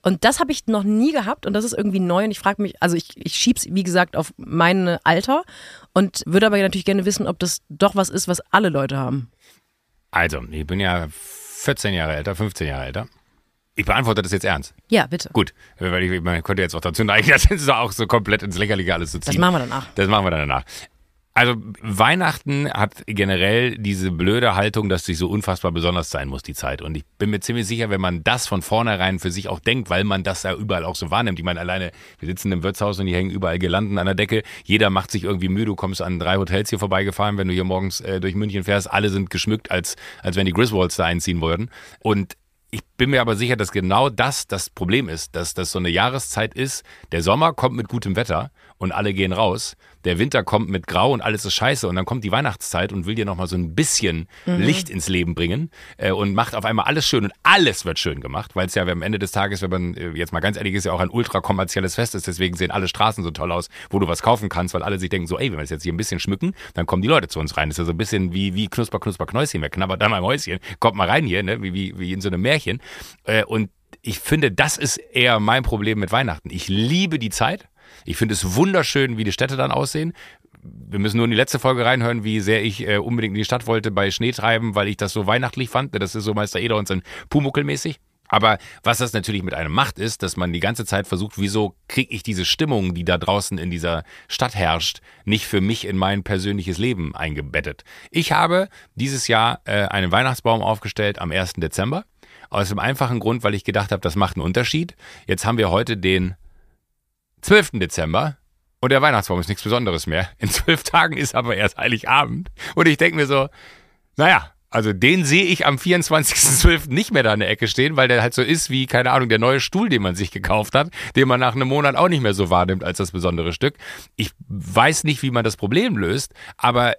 Und das habe ich noch nie gehabt und das ist irgendwie neu und ich frage mich, also ich, ich schieb's, wie gesagt, auf mein Alter und würde aber natürlich gerne wissen, ob das doch was ist, was alle Leute haben. Also, ich bin ja vierzehn Jahre älter, fünfzehn Jahre älter. Ich beantworte das jetzt ernst. Ja, bitte. Gut, weil ich, man könnte jetzt auch dazu neigen, das ist auch so komplett ins Lächerliche alles zu ziehen. Das machen wir danach. Das machen wir dann danach. Also Weihnachten hat generell diese blöde Haltung, dass sie so unfassbar besonders sein muss, die Zeit. Und ich bin mir ziemlich sicher, wenn man das von vornherein für sich auch denkt, weil man das ja überall auch so wahrnimmt. Ich meine, alleine, wir sitzen im Wirtshaus und hier hängen überall Girlanden an der Decke. Jeder macht sich irgendwie müde. Du kommst an drei Hotels hier vorbeigefahren, wenn du hier morgens äh, durch München fährst. Alle sind geschmückt, als, als wenn die Griswolds da einziehen würden. Und ich bin mir aber sicher, dass genau das das Problem ist, dass das so eine Jahreszeit ist. Der Sommer kommt mit gutem Wetter und alle gehen raus. Der Winter kommt mit Grau und alles ist scheiße. Und dann kommt die Weihnachtszeit und will dir nochmal so ein bisschen mhm. Licht ins Leben bringen äh, und macht auf einmal alles schön. Und alles wird schön gemacht, weil es ja am Ende des Tages, wenn man äh, jetzt mal ganz ehrlich ist, ja auch ein ultra kommerzielles Fest ist. Deswegen sehen alle Straßen so toll aus, wo du was kaufen kannst, weil alle sich denken so, ey, wenn wir das jetzt hier ein bisschen schmücken, dann kommen die Leute zu uns rein. Das ist ja so ein bisschen wie, wie Knusper, Knusper, Knäuschen. Wer knabbert da mal Mäuschen? Kommt mal rein hier, ne? wie, wie, wie in so einem Märchen. Äh, und ich finde, das ist eher mein Problem mit Weihnachten. Ich liebe die Zeit. Ich finde es wunderschön, wie die Städte dann aussehen. Wir müssen nur in die letzte Folge reinhören, wie sehr ich äh, unbedingt in die Stadt wollte bei Schneetreiben, weil ich das so weihnachtlich fand. Das ist so Meister Eder und sein Pumuckel-mäßig. Aber was das natürlich mit einem macht, ist, dass man die ganze Zeit versucht, wieso kriege ich diese Stimmung, die da draußen in dieser Stadt herrscht, nicht für mich in mein persönliches Leben eingebettet. Ich habe dieses Jahr äh, einen Weihnachtsbaum aufgestellt am ersten Dezember. Aus dem einfachen Grund, weil ich gedacht habe, das macht einen Unterschied. Jetzt haben wir heute den zwölften Dezember und der Weihnachtsbaum ist nichts Besonderes mehr. In zwölf Tagen ist aber erst Heiligabend. Und ich denke mir so, naja, also den sehe ich am vierundzwanzigsten zwölften nicht mehr da in der Ecke stehen, weil der halt so ist wie, keine Ahnung, der neue Stuhl, den man sich gekauft hat, den man nach einem Monat auch nicht mehr so wahrnimmt als das besondere Stück. Ich weiß nicht, wie man das Problem löst, aber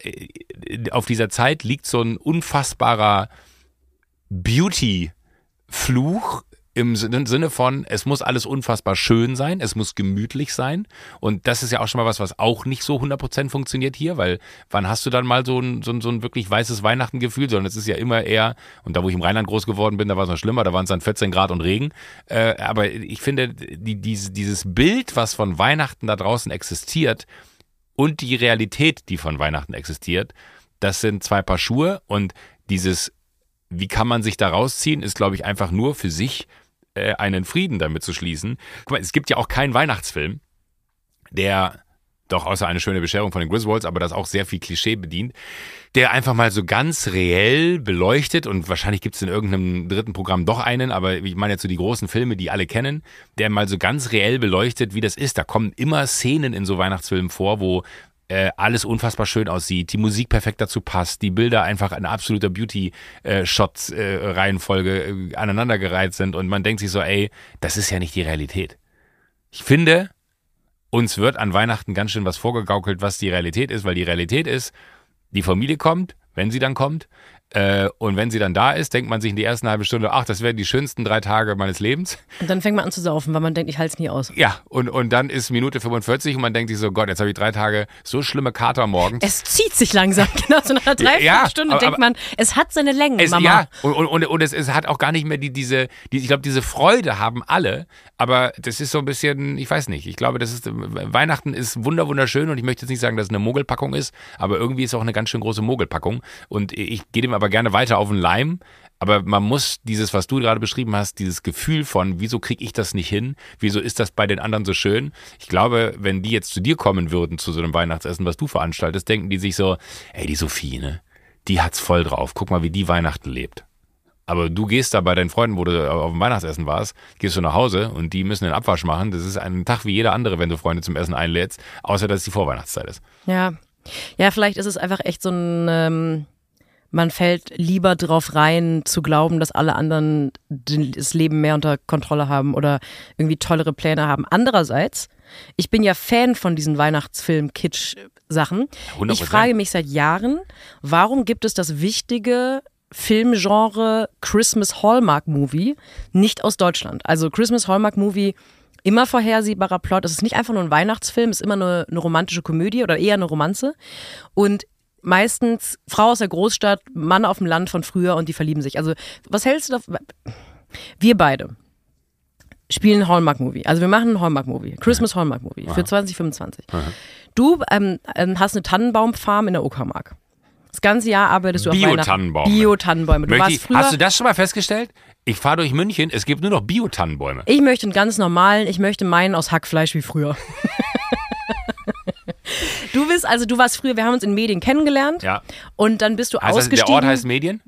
auf dieser Zeit liegt so ein unfassbarer Beauty- Fluch im Sinne von, es muss alles unfassbar schön sein, es muss gemütlich sein und das ist ja auch schon mal was, was auch nicht so hundert Prozent funktioniert hier, weil wann hast du dann mal so ein, so ein, so ein wirklich weißes Weihnachtengefühl, sondern es ist ja immer eher, und da wo ich im Rheinland groß geworden bin, da war es noch schlimmer, da waren es dann vierzehn Grad und Regen, äh, aber ich finde, die, diese, dieses Bild, was von Weihnachten da draußen existiert und die Realität, die von Weihnachten existiert, das sind zwei Paar Schuhe und dieses wie kann man sich da rausziehen, ist, glaube ich, einfach nur für sich äh, einen Frieden damit zu schließen. Guck mal, es gibt ja auch keinen Weihnachtsfilm, der, doch außer Eine schöne Bescherung von den Griswolds, aber das auch sehr viel Klischee bedient, der einfach mal so ganz reell beleuchtet und wahrscheinlich gibt es in irgendeinem dritten Programm doch einen, aber ich meine jetzt so die großen Filme, die alle kennen, der mal so ganz reell beleuchtet, wie das ist. Da kommen immer Szenen in so Weihnachtsfilmen vor, wo Äh, alles unfassbar schön aussieht, die Musik perfekt dazu passt, die Bilder einfach in absoluter Beauty-Shots-Reihenfolge äh, äh, aneinandergereiht sind und man denkt sich so, ey, das ist ja nicht die Realität. Ich finde, uns wird an Weihnachten ganz schön was vorgegaukelt, was die Realität ist, weil die Realität ist, die Familie kommt, wenn sie dann kommt, äh, und wenn sie dann da ist, denkt man sich in die ersten halbe Stunde, ach, das werden die schönsten drei Tage meines Lebens. Und dann fängt man an zu saufen, weil man denkt, ich halte es nie aus. Ja, und, und dann ist Minute fünfundvierzig und man denkt sich so, Gott, jetzt habe ich drei Tage so schlimme Kater morgens. Es zieht sich langsam, genau, so nach einer Dreiviertelstunde ja, denkt man, es hat seine Längen, es, Mama. Ja, und, und, und, und es, es hat auch gar nicht mehr die, diese, die, ich glaube, diese Freude haben alle, aber das ist so ein bisschen, ich weiß nicht, ich glaube, das ist, Weihnachten ist wunder, wunderschön und ich möchte jetzt nicht sagen, dass es eine Mogelpackung ist, aber irgendwie ist es auch eine ganz schön große Mogelpackung und ich gehe dem aber gerne weiter auf den Leim, aber man muss dieses, was du gerade beschrieben hast, dieses Gefühl von, wieso kriege ich das nicht hin, wieso ist das bei den anderen so schön, ich glaube, wenn die jetzt zu dir kommen würden, zu so einem Weihnachtsessen, was du veranstaltest, denken die sich so, ey, die Sophie, ne, die hat's voll drauf, guck mal, wie die Weihnachten lebt. Aber du gehst da bei deinen Freunden, wo du auf dem Weihnachtsessen warst, gehst du nach Hause und die müssen den Abwasch machen. Das ist ein Tag wie jeder andere, wenn du Freunde zum Essen einlädst, außer dass es die Vorweihnachtszeit ist. Ja, ja, vielleicht ist es einfach echt so ein, ähm, man fällt lieber drauf rein, zu glauben, dass alle anderen das Leben mehr unter Kontrolle haben oder irgendwie tollere Pläne haben. Andererseits, ich bin ja Fan von diesen Weihnachtsfilm-Kitsch-Sachen. Ich frage mich seit Jahren, warum gibt es das wichtige Filmgenre Christmas Hallmark Movie nicht aus Deutschland? Also Christmas Hallmark Movie, immer vorhersehbarer Plot. Es ist nicht einfach nur ein Weihnachtsfilm, es ist immer eine, eine romantische Komödie oder eher eine Romanze. Und meistens Frau aus der Großstadt, Mann auf dem Land von früher und die verlieben sich. Also was hältst du davon? Wir beide spielen ein Hallmark-Movie. Also wir machen einen Hallmark-Movie. Christmas Hallmark-Movie für zwanzig fünfundzwanzig. Aha. Du ähm, hast eine Tannenbaumfarm in der Uckermark. Das ganze Jahr arbeitest du auf Bio-Tannenbäume. Bio-Tannenbäume. Du warst früher, hast du das schon mal festgestellt? Ich fahre durch München, es gibt nur noch Bio-Tannenbäume. Ich möchte einen ganz normalen, ich möchte meinen aus Hackfleisch wie früher. Du bist, also du warst früher, wir haben uns in Medien kennengelernt. Ja. Und dann bist du heißt ausgestiegen. Das, der Ort heißt Medien?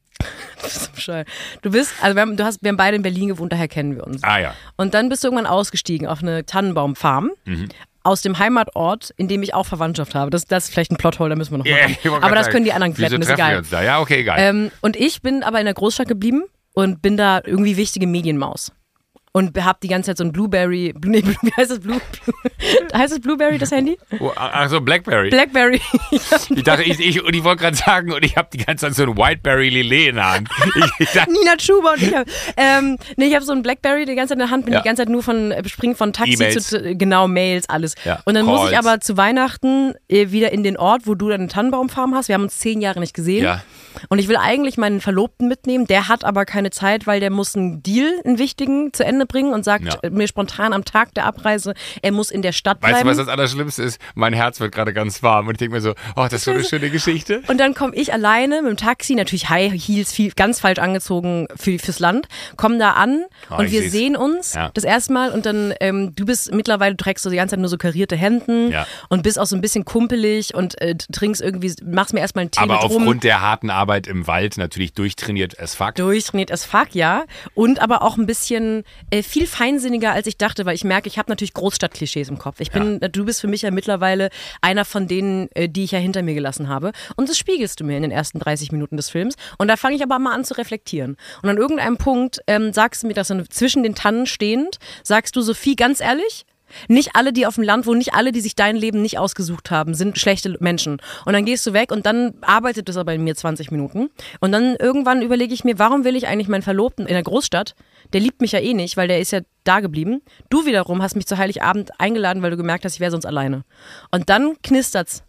Du bist, also wir haben, du hast, wir haben beide in Berlin gewohnt, daher kennen wir uns. Ah ja. Und dann bist du irgendwann ausgestiegen auf eine Tannenbaumfarm. Mhm. Aus dem Heimatort, in dem ich auch Verwandtschaft habe. Das, das ist vielleicht ein Plothole, da müssen wir noch yeah, machen. Aber das sagen, können die anderen glätten, ist egal. Wir uns da? Ja, okay, egal. Ähm, und ich bin aber in der Großstadt geblieben und bin da irgendwie wichtige Medienmaus. Und hab die ganze Zeit so ein Blueberry, nee, wie heißt das? Blue, heißt es Blueberry, das Handy? Oh, also Blackberry. Blackberry. Ich dachte, ich, ich, und ich wollte gerade sagen, und ich habe die ganze Zeit so ein Whiteberry Lillet in der Hand. Ich, ich dachte, Nina Schuber und ich habe ähm, nee, ich habe so ein Blackberry die ganze Zeit in der Hand, bin ja. die ganze Zeit nur von, springen von Taxi E-Mails. zu, genau, Mails, alles. Ja. Und dann Calls. muss ich aber zu Weihnachten äh, wieder in den Ort, wo du deine Tannenbaumfarm hast. Wir haben uns zehn Jahre nicht gesehen. Ja. Und ich will eigentlich meinen Verlobten mitnehmen, der hat aber keine Zeit, weil der muss einen Deal, einen wichtigen, zu Ende bringen und sagt Ja. mir spontan am Tag der Abreise, er muss in der Stadt bleiben. Weißt du, was das Allerschlimmste ist? Mein Herz wird gerade ganz warm und ich denke mir so, oh, das ist so eine schöne Geschichte. Und dann komme ich alleine mit dem Taxi, natürlich High Heels, viel, ganz falsch angezogen für, fürs Land, komme da an oh, und wir seh's. sehen uns Ja. das erste Mal und dann, ähm, du bist mittlerweile, du trägst so die ganze Zeit nur so karierte Hemden Ja. und bist auch so ein bisschen kumpelig und äh, trinkst irgendwie, machst mir erstmal einen Tee Aber mit rum. aufgrund der harten Arbeit im Wald natürlich durchtrainiert as fuck. Durchtrainiert as fuck, ja. Und aber auch ein bisschen äh, viel feinsinniger, als ich dachte, weil ich merke, ich habe natürlich Großstadtklischees im Kopf. Ich bin, Ja. du bist für mich ja mittlerweile einer von denen, äh, die ich ja hinter mir gelassen habe. Und das spiegelst du mir in den ersten dreißig Minuten des Films. Und da fange ich aber mal an zu reflektieren. Und an irgendeinem Punkt ähm, sagst du mir, dass dann zwischen den Tannen stehend, sagst du, Sophie, ganz ehrlich, nicht alle, die auf dem Land wohnen, nicht alle, die sich dein Leben nicht ausgesucht haben, sind schlechte Menschen. Und dann gehst du weg und dann arbeitet das aber in mir zwanzig Minuten. Und dann irgendwann überlege ich mir, warum will ich eigentlich meinen Verlobten in der Großstadt? Der liebt mich ja eh nicht, weil der ist ja da geblieben. Du wiederum hast mich zu Heiligabend eingeladen, weil du gemerkt hast, ich wäre sonst alleine. Und dann knistert's.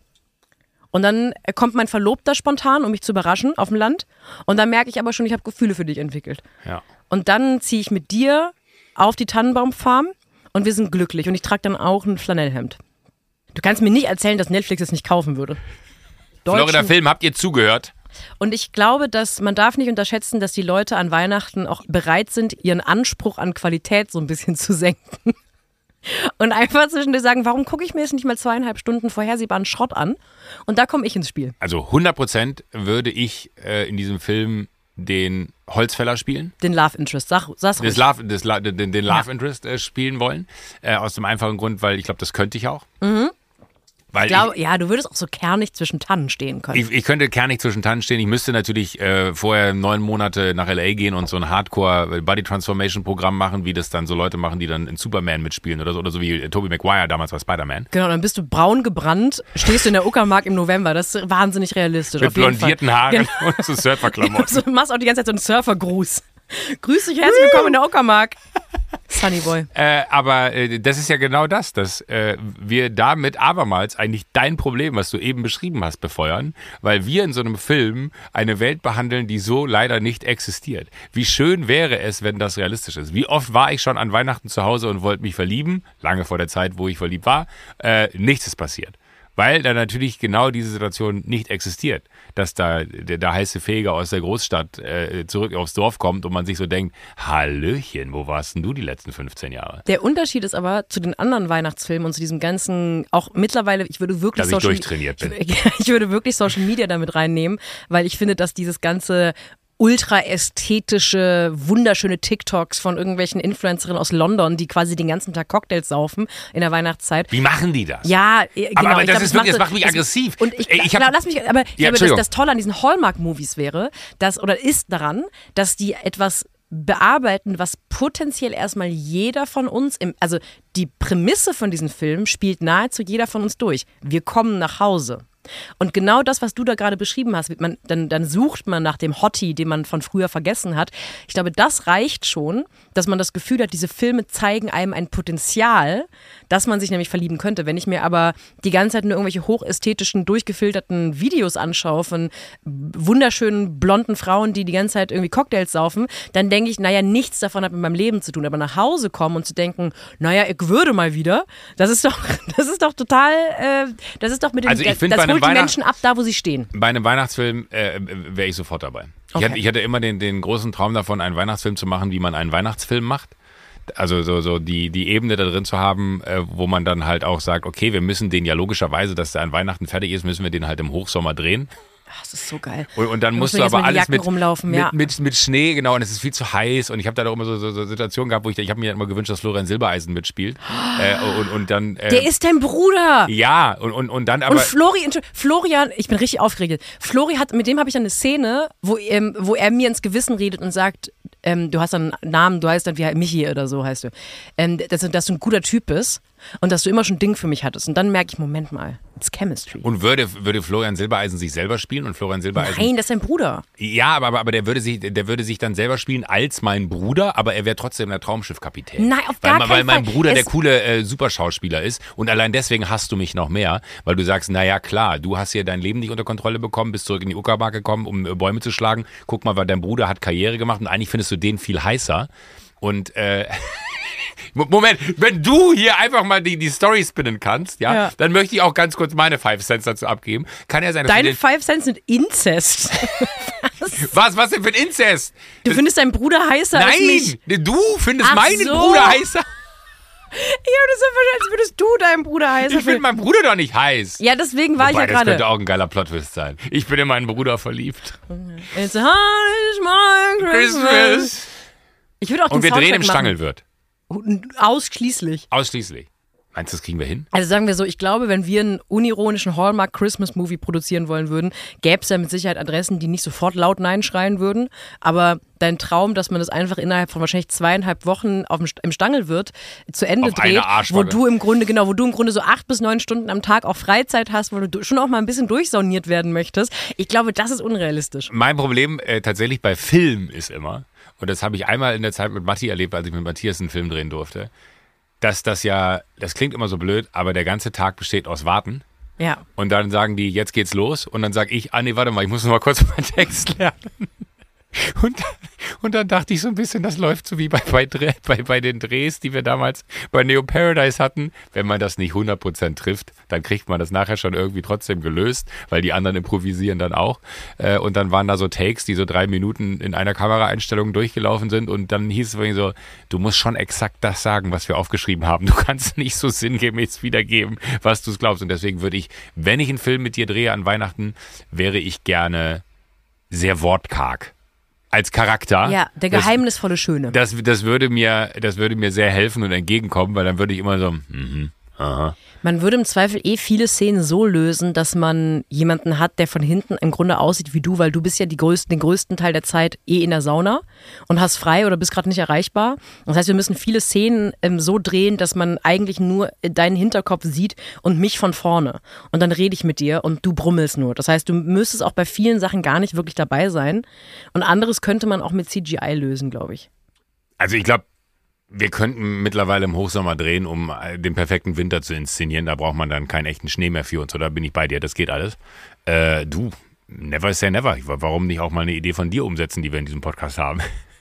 Und dann kommt mein Verlobter spontan, um mich zu überraschen, auf dem Land. Und dann merke ich aber schon, ich habe Gefühle für dich entwickelt. Ja. Und dann ziehe ich mit dir auf die Tannenbaumfarm. Und wir sind glücklich. Und ich trage dann auch ein Flanellhemd. Du kannst mir nicht erzählen, dass Netflix es nicht kaufen würde. Florida Film, habt ihr zugehört? Und ich glaube, dass man darf nicht unterschätzen, dass die Leute an Weihnachten auch bereit sind, ihren Anspruch an Qualität so ein bisschen zu senken. Und einfach zwischendurch sagen, warum gucke ich mir jetzt nicht mal zweieinhalb Stunden vorhersehbaren Schrott an? Und da komme ich ins Spiel. Also hundert Prozent würde ich äh, in diesem Film den Holzfäller spielen. Den Love Interest, sag, sag's ruhig. Das Love, das, den, den Love Ja. Interest äh, spielen wollen. Äh, aus dem einfachen Grund, weil ich glaube, das könnte ich auch. Mhm. Weil Ich glaube, ja, du würdest auch so kernig zwischen Tannen stehen können. Ich, ich könnte kernig zwischen Tannen stehen. Ich müsste natürlich äh, vorher neun Monate nach L A gehen und so ein Hardcore-Body-Transformation-Programm machen, wie das dann so Leute machen, die dann in Superman mitspielen oder so. Oder so wie Tobey Maguire damals bei Spider-Man. Genau, dann bist du braun gebrannt, stehst du in der Uckermark im November. Das ist wahnsinnig realistisch. Mit auf jeden blondierten Fall. Haaren Genau. und so Surferklamotten. So, du machst auch die ganze Zeit so einen Surfergruß. Grüß dich, herzlich willkommen in der Uckermark. Sunny Boy. Äh, aber äh, das ist ja genau das, dass äh, wir damit abermals eigentlich dein Problem, was du eben beschrieben hast, befeuern, weil wir in so einem Film eine Welt behandeln, die so leider nicht existiert. Wie schön wäre es, wenn das realistisch ist. Wie oft war ich schon an Weihnachten zu Hause und wollte mich verlieben, lange vor der Zeit, wo ich verliebt war, äh, nichts ist passiert. Weil da natürlich genau diese Situation nicht existiert, dass da der, der heiße Feger aus der Großstadt äh, zurück aufs Dorf kommt und man sich so denkt, Hallöchen, wo warst denn du die letzten fünfzehn Jahre? Der Unterschied ist aber zu den anderen Weihnachtsfilmen und zu diesem ganzen, auch mittlerweile, ich würde wirklich Dass ich Social, durchtrainiert bin. Ich, ich würde wirklich Social Media damit reinnehmen, weil ich finde, dass dieses ganze ultra ästhetische, wunderschöne TikToks von irgendwelchen Influencerinnen aus London, die quasi den ganzen Tag Cocktails saufen in der Weihnachtszeit. Wie machen die das? Ja, genau. Aber, aber ich das glaub, ist wirklich, das macht- macht mich aggressiv. Und ich, Ey, ich hab, klar, lass mich, aber ich Ja, glaube, dass Entschuldigung. das Tolle an diesen Hallmark-Movies wäre, dass, oder ist daran, dass die etwas bearbeiten, was potenziell erstmal jeder von uns, im, also die Prämisse von diesem Film spielt nahezu jeder von uns durch. Wir kommen nach Hause. Und genau das, was du da gerade beschrieben hast, man, dann, dann sucht man nach dem Hottie, den man von früher vergessen hat. Ich glaube, das reicht schon, dass man das Gefühl hat, diese Filme zeigen einem ein Potenzial, dass man sich nämlich verlieben könnte. Wenn ich mir aber die ganze Zeit nur irgendwelche hochästhetischen, durchgefilterten Videos anschaue von wunderschönen, blonden Frauen, die die ganze Zeit irgendwie Cocktails saufen, dann denke ich, naja, nichts davon hat mit meinem Leben zu tun. Aber nach Hause kommen und zu denken, naja, ich würde mal wieder, das ist doch, das ist doch total, äh, das ist doch mit dem, also ich find, das bei holt die Weihnacht- Menschen ab, da wo sie stehen. Bei einem Weihnachtsfilm äh, wäre ich sofort dabei. Ich, Okay. hatte, ich hatte immer den, den großen Traum davon, einen Weihnachtsfilm zu machen, wie man einen Weihnachtsfilm macht. Also so, so die, die Ebene da drin zu haben, äh, wo man dann halt auch sagt, okay, wir müssen den ja logischerweise, dass der an Weihnachten fertig ist, müssen wir den halt im Hochsommer drehen. Ach, das ist so geil. Und, und dann Da musst muss du man jetzt aber mit alles Jacken mit, rumlaufen, mit, ja. mit, mit Schnee, genau, und es ist viel zu heiß. Und ich habe da auch immer so, so, so Situationen gehabt, wo ich, ich habe mir immer gewünscht, dass Florian Silbereisen mitspielt. äh, und, und dann, äh, Der ist dein Bruder. ja, und, und, und dann aber... Und Flori, Florian, ich bin richtig aufgeregt. Flori hat, mit dem habe ich dann eine Szene, wo, ähm, wo er mir ins Gewissen redet und sagt, ähm, du hast dann einen Namen, du heißt dann wie Michi oder so heißt du, ähm, dass, dass du ein guter Typ bist und dass du immer schon ein Ding für mich hattest. Und dann merke ich, Moment mal, it's chemistry. und würde, würde Florian Silbereisen sich selber spielen und Florian Silbereisen... Nein, das ist dein Bruder. Ja, aber, aber, aber der, würde sich, der würde sich dann selber spielen als mein Bruder, aber er wäre trotzdem der Traumschiffkapitän. Nein, auf weil, gar Weil keinen mein Fall. Bruder Es- der coole äh, Superschauspieler ist und allein deswegen hasst du mich noch mehr, weil du sagst, naja klar, du hast hier dein Leben nicht unter Kontrolle bekommen, bist zurück in die Uckermark gekommen, um äh, Bäume zu schlagen. Guck mal, weil dein Bruder hat Karriere gemacht und eigentlich findest du den viel heißer. Und äh, Moment, wenn du hier einfach mal die, die Story spinnen kannst, ja, Ja. dann möchte ich auch ganz kurz meine Five Cents dazu abgeben. Kann ja sein, dass du Deine den, Five Cents sind Inzest. was, was denn für ein Inzest? Du findest deinen Bruder heißer als mich. Nein, du findest Ach meinen so. Bruder heißer. Ich habe das so verstanden, als würdest du deinen Bruder heißer Ich finde finden. meinen Bruder doch nicht heiß. Ja, deswegen war Wobei, ich ja das könnte gerade. auch ein geiler Plot-Twist sein. Ich bin in meinen Bruder verliebt. It's a hard Christmas. Ich würde auch den Und wir drehen im Soundtrack machen. Stangelwirt. Ausschließlich. Ausschließlich. Meinst du, das kriegen wir hin? Also sagen wir so, ich glaube, wenn wir einen unironischen Hallmark-Christmas-Movie produzieren wollen würden, gäbe es da mit Sicherheit Adressen, die nicht sofort laut Nein schreien würden. Aber dein Traum, dass man das einfach innerhalb von wahrscheinlich zweieinhalb Wochen auf dem, St- im Stangelwirt zu Ende Auf eine dreht, wo Arschbacke. du im Grunde, genau, wo du im Grunde so acht bis neun Stunden am Tag auch Freizeit hast, wo du schon auch mal ein bisschen durchsauniert werden möchtest. Ich glaube, das ist unrealistisch. Mein Problem äh, tatsächlich bei Film ist immer, und das habe ich einmal in der Zeit mit Matti erlebt, als ich mit Matthias einen Film drehen durfte, dass das ja, das klingt immer so blöd, aber der ganze Tag besteht aus Warten. Ja. Und dann sagen die, jetzt geht's los. Und dann sag ich, ah nee, warte mal, ich muss noch mal kurz meinen Text lernen. Und, und dann dachte ich so ein bisschen, das läuft so wie bei, bei, Dreh- bei, bei den Drehs, die wir damals bei Neo Paradise hatten. Wenn man das nicht hundert Prozent trifft, dann kriegt man das nachher schon irgendwie trotzdem gelöst, weil die anderen improvisieren dann auch. Äh, Und dann waren da so Takes, die so drei Minuten in einer Kameraeinstellung durchgelaufen sind. Und dann hieß es irgendwie so, du musst schon exakt das sagen, was wir aufgeschrieben haben. Du kannst nicht so sinngemäß wiedergeben, was du glaubst. Und deswegen würde ich, wenn ich einen Film mit dir drehe an Weihnachten, wäre ich gerne sehr wortkarg. Als Charakter. Ja, der geheimnisvolle Schöne. Das, das, das, würde mir, das würde mir sehr helfen und entgegenkommen, weil dann würde ich immer so, mhm, aha. Man würde im Zweifel eh viele Szenen so lösen, dass man jemanden hat, der von hinten im Grunde aussieht wie du, weil du bist ja die größten, den größten Teil der Zeit eh in der Sauna und hast frei oder bist gerade nicht erreichbar. Das heißt, wir müssen viele Szenen ähm, so drehen, dass man eigentlich nur deinen Hinterkopf sieht und mich von vorne. Und dann rede ich mit dir und du brummelst nur. Das heißt, du müsstest auch bei vielen Sachen gar nicht wirklich dabei sein. Und anderes könnte man auch mit C G I lösen, glaube ich. Also ich glaube, wir könnten mittlerweile im Hochsommer drehen, um den perfekten Winter zu inszenieren. Da braucht man dann keinen echten Schnee mehr für uns. Oder bin ich bei dir? Das geht alles. Äh, du, never say never. Warum nicht auch mal eine Idee von dir umsetzen, die wir in diesem Podcast haben?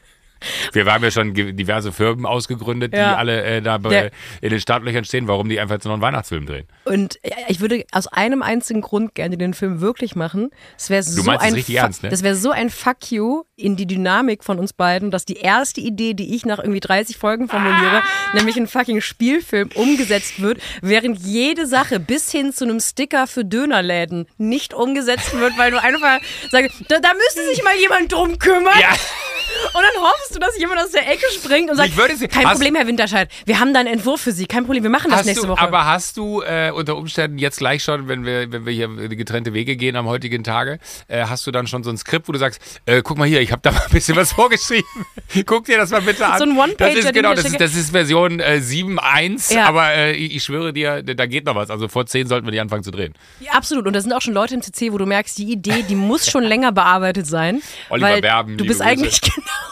Wir haben ja schon ge- diverse Firmen ausgegründet, Ja. die alle äh, da bei, Der- in den Startlöchern stehen. Warum die einfach jetzt noch einen Weihnachtsfilm drehen? Und ich würde aus einem einzigen Grund gerne den Film wirklich machen. Es wäre so meinst es ein richtig Fu- ernst, ne? Das wäre so ein Fuck you in die Dynamik von uns beiden, dass die erste Idee, die ich nach irgendwie dreißig Folgen formuliere, Ah! nämlich ein fucking Spielfilm umgesetzt wird, während jede Sache bis hin zu einem Sticker für Dönerläden nicht umgesetzt wird, weil du einfach sagst, da, da müsste sich mal jemand drum kümmern. Ja. Und dann hoffst du, dass jemand aus der Ecke springt und sagt, Ich würde sie- kein hast- Problem, Herr Winterscheid, wir haben da einen Entwurf für Sie, kein Problem, wir machen das Hast nächste du, Woche. aber hast du äh, unter Umständen jetzt gleich schon, wenn wir, wenn wir hier getrennte Wege gehen am heutigen Tage, äh, hast du dann schon so ein Skript, wo du sagst, äh, guck mal hier, ich habe da mal ein bisschen was vorgeschrieben. Guck dir das mal bitte an. So ein One-Pager, Das ist den genau, ich das da ist, das ist Version äh, sieben Punkt eins, Ja. aber äh, ich, ich schwöre dir, da geht noch was. Also vor zehn sollten wir die anfangen zu drehen. Ja, absolut. Und da sind auch schon Leute im C C, wo du merkst, die Idee, die muss schon länger bearbeitet sein. Oliver weil Berben, du liebe bist eigentlich, genau, ich,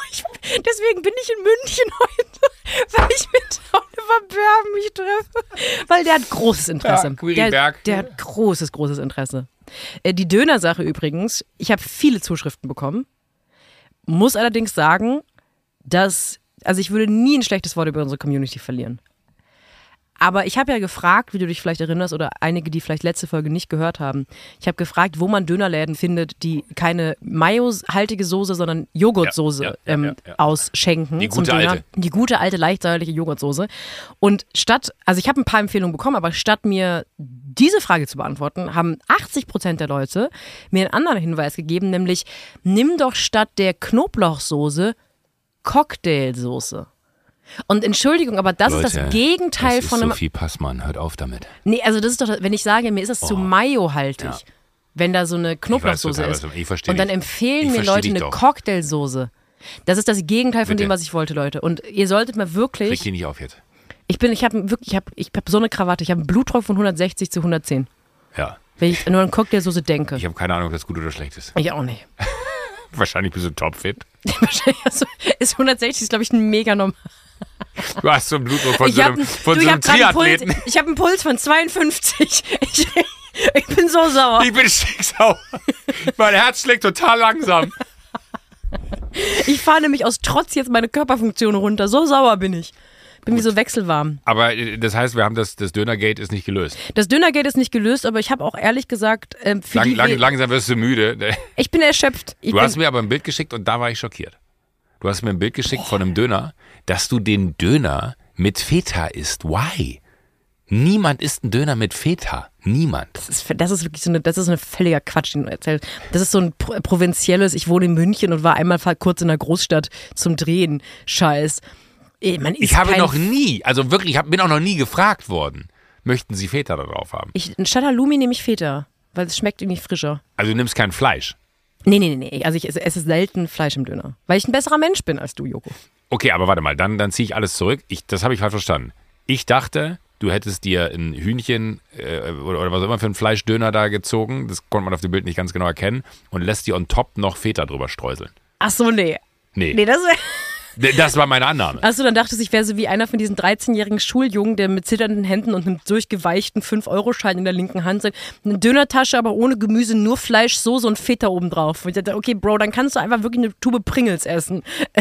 Deswegen bin ich in München heute, weil ich mit Oliver Bär mich treffe. Weil der hat großes Interesse. Ja, der, der hat großes, großes Interesse. Die Döner-Sache übrigens, ich habe viele Zuschriften bekommen, muss allerdings sagen, dass, also ich würde nie ein schlechtes Wort über unsere Community verlieren. Aber ich habe ja gefragt, wie du dich vielleicht erinnerst, oder einige, die vielleicht letzte Folge nicht gehört haben. Ich habe gefragt, wo man Dönerläden findet, die keine Mayo-haltige Soße, sondern Joghurtsoße ja, ja, ähm, ja, ja. ausschenken. Die gute zum Döner. alte. Die gute, alte, leicht säuerliche Joghurtsoße. Und statt, also ich habe ein paar Empfehlungen bekommen, aber statt mir diese Frage zu beantworten, haben achtzig Prozent der Leute mir einen anderen Hinweis gegeben, nämlich nimm doch statt der Knoblauchsoße Cocktailsoße. Und Entschuldigung, aber das Leute, ist das Gegenteil das ist von einem... Sophie Passmann, hört auf damit. Nee, also das ist doch, wenn ich sage, mir ist das oh. zu Mayo-haltig, Ja. wenn da so eine Knoblauchsoße ich weiß, ist. ich verstehe Und dann dich. empfehlen Ich mir verstehe Leute dich eine doch. Cocktailsoße. Das ist das Gegenteil von Bitte. dem, was ich wollte, Leute. Und ihr solltet mal Krieg wirklich... die nicht auf jetzt. Ich bin, ich habe wirklich, ich habe ich hab so eine Krawatte, ich habe einen Blutdruck von hundertsechzig zu hundertzehn. Ja. Wenn ich nur an Cocktailsoße denke. Ich habe keine Ahnung, ob das gut oder schlecht ist. Ich auch nicht. Wahrscheinlich bist du topfit. Wahrscheinlich also, ist hundertsechzig, ist glaube ich ein mega normal. Du hast so einen Blutdruck von Ich so habe einem, von du, so ich einem hab grad einen Puls, Triathleten. ich hab einen Puls von zweiundfünfzig. Ich, ich bin so sauer. Ich bin stinksauer. Mein Herz schlägt total langsam. Ich fahre nämlich aus Trotz jetzt meine Körperfunktion runter. So sauer bin ich. Bin wie so wechselwarm. Aber äh, das heißt, wir haben das, das Dönergate ist nicht gelöst. Das Dönergate ist nicht gelöst, aber ich habe auch ehrlich gesagt, ähm, für Lang, die lang, We- langsam wirst du müde. ich bin erschöpft. Ich Du bin, hast mir aber ein Bild geschickt und da war ich schockiert. Du hast mir ein Bild geschickt von einem Döner, dass du den Döner mit Feta isst. Why? Niemand isst einen Döner mit Feta. Niemand. das, ist, das ist wirklich so eine, das ist ein völliger Quatsch, den du erzählst. Das ist so ein pro- provinzielles, ich wohne in München und war einmal kurz in der Großstadt zum Drehen. Scheiß. Ey, man isst Ich habe kein noch nie, also wirklich, ich hab, bin auch noch nie gefragt worden, möchten Sie Feta da drauf haben? Ich, statt Halloumi nehme ich Feta, weil es schmeckt irgendwie frischer. Also du nimmst kein Fleisch. Nee, nee, nee, nee. Also ich esse, esse selten Fleisch im Döner. Weil ich ein besserer Mensch bin als du, Joko. Okay, aber warte mal, dann, dann ziehe ich alles zurück. Ich, das habe ich falsch verstanden. Ich dachte, du hättest dir ein Hühnchen äh, oder, oder was auch immer für ein Fleischdöner da gezogen, das konnte man auf dem Bild nicht ganz genau erkennen, und lässt dir on top noch Feta drüber streuseln. Ach so, nee. Nee, Nee, das D- das war meine Annahme. Achso, dann dachtest du, ich wäre so wie einer von diesen dreizehnjährigen Schuljungen, der mit zitternden Händen und einem durchgeweichten fünf Euro Schein in der linken Hand sagt, eine Dönertasche, aber ohne Gemüse, nur Fleisch, Soße und Feta obendrauf. Und ich dachte, okay, Bro, dann kannst du einfach wirklich eine Tube Pringles essen.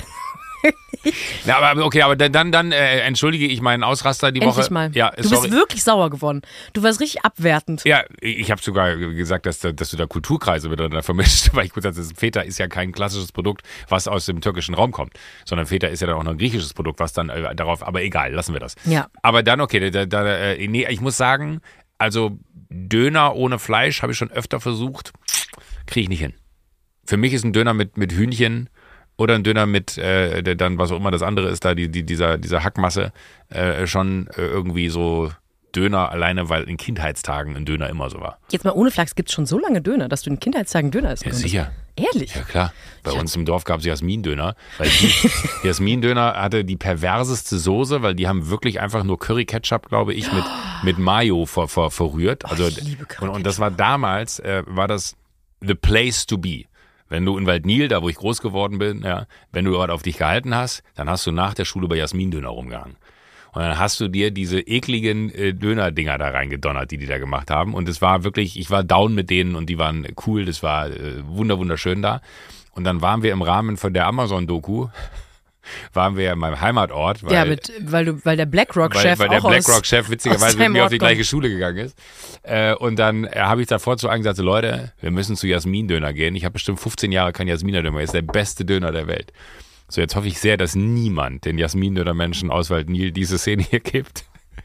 Ja, aber okay, aber dann, dann, dann äh, entschuldige ich meinen Ausraster die Endlich Woche. mal. Ja, du sorry. bist wirklich sauer geworden. Du warst richtig abwertend. Ja, ich habe sogar gesagt, dass, da- dass du da Kulturkreise miteinander vermischt, weil ich kurz sagte, Feta ist ja kein klassisches Produkt, was aus dem türkischen Raum kommt, sondern Feta ist ja dann auch noch ein griechisches Produkt, was dann äh, darauf, aber egal, lassen wir das. Ja. Aber dann, okay, da, da, äh, nee, ich muss sagen, also Döner ohne Fleisch habe ich schon öfter versucht, kriege ich nicht hin. Für mich ist ein Döner mit, mit Hühnchen oder ein Döner mit, äh, der dann, was auch immer das andere ist, da die, die, dieser, dieser Hackmasse, äh, schon äh, irgendwie so Döner alleine, weil in Kindheitstagen ein Döner immer so war. Jetzt mal ohne Flachs, gibt es schon so lange Döner, dass du in Kindheitstagen Döner essen Ja, konntest? sicher. Ehrlich? Ja, klar. Bei uns im Dorf gab es Jasmin-Döner. Weil die, Jasmin-Döner hatte die perverseste Soße, weil die haben wirklich einfach nur Curry-Ketchup, glaube ich, mit, mit Mayo ver, ver, verrührt. Also, ich liebe und, und das war damals, äh, war das the place to be. Wenn du in Waldnil, da wo ich groß geworden bin, ja, wenn du dort auf dich gehalten hast, dann hast du nach der Schule bei Jasmin-Döner rumgehangen. Und dann hast du dir diese ekligen äh, Döner-Dinger da reingedonnert, die die da gemacht haben. Und es war wirklich, ich war down mit denen und die waren cool, das war äh, wunder wunderschön da. Und dann waren wir im Rahmen von der Amazon-Doku, waren wir in meinem Heimatort. Weil, ja, mit, weil, du, weil der BlackRock-Chef weil, weil der auch BlackRock-Chef aus witzigerweise mit deinem mir auf Ort die kommt. gleiche Schule gegangen ist. Äh, und dann äh, habe ich davor zu allen gesagt, so, Leute, wir müssen zu Jasmin-Döner gehen. Ich habe bestimmt fünfzehn Jahre kein Jasmin-Döner. Ist der beste Döner der Welt. So, jetzt hoffe ich sehr, dass niemand den Jasmin-Döner-Menschen aus Waldnil diese Szene hier gibt.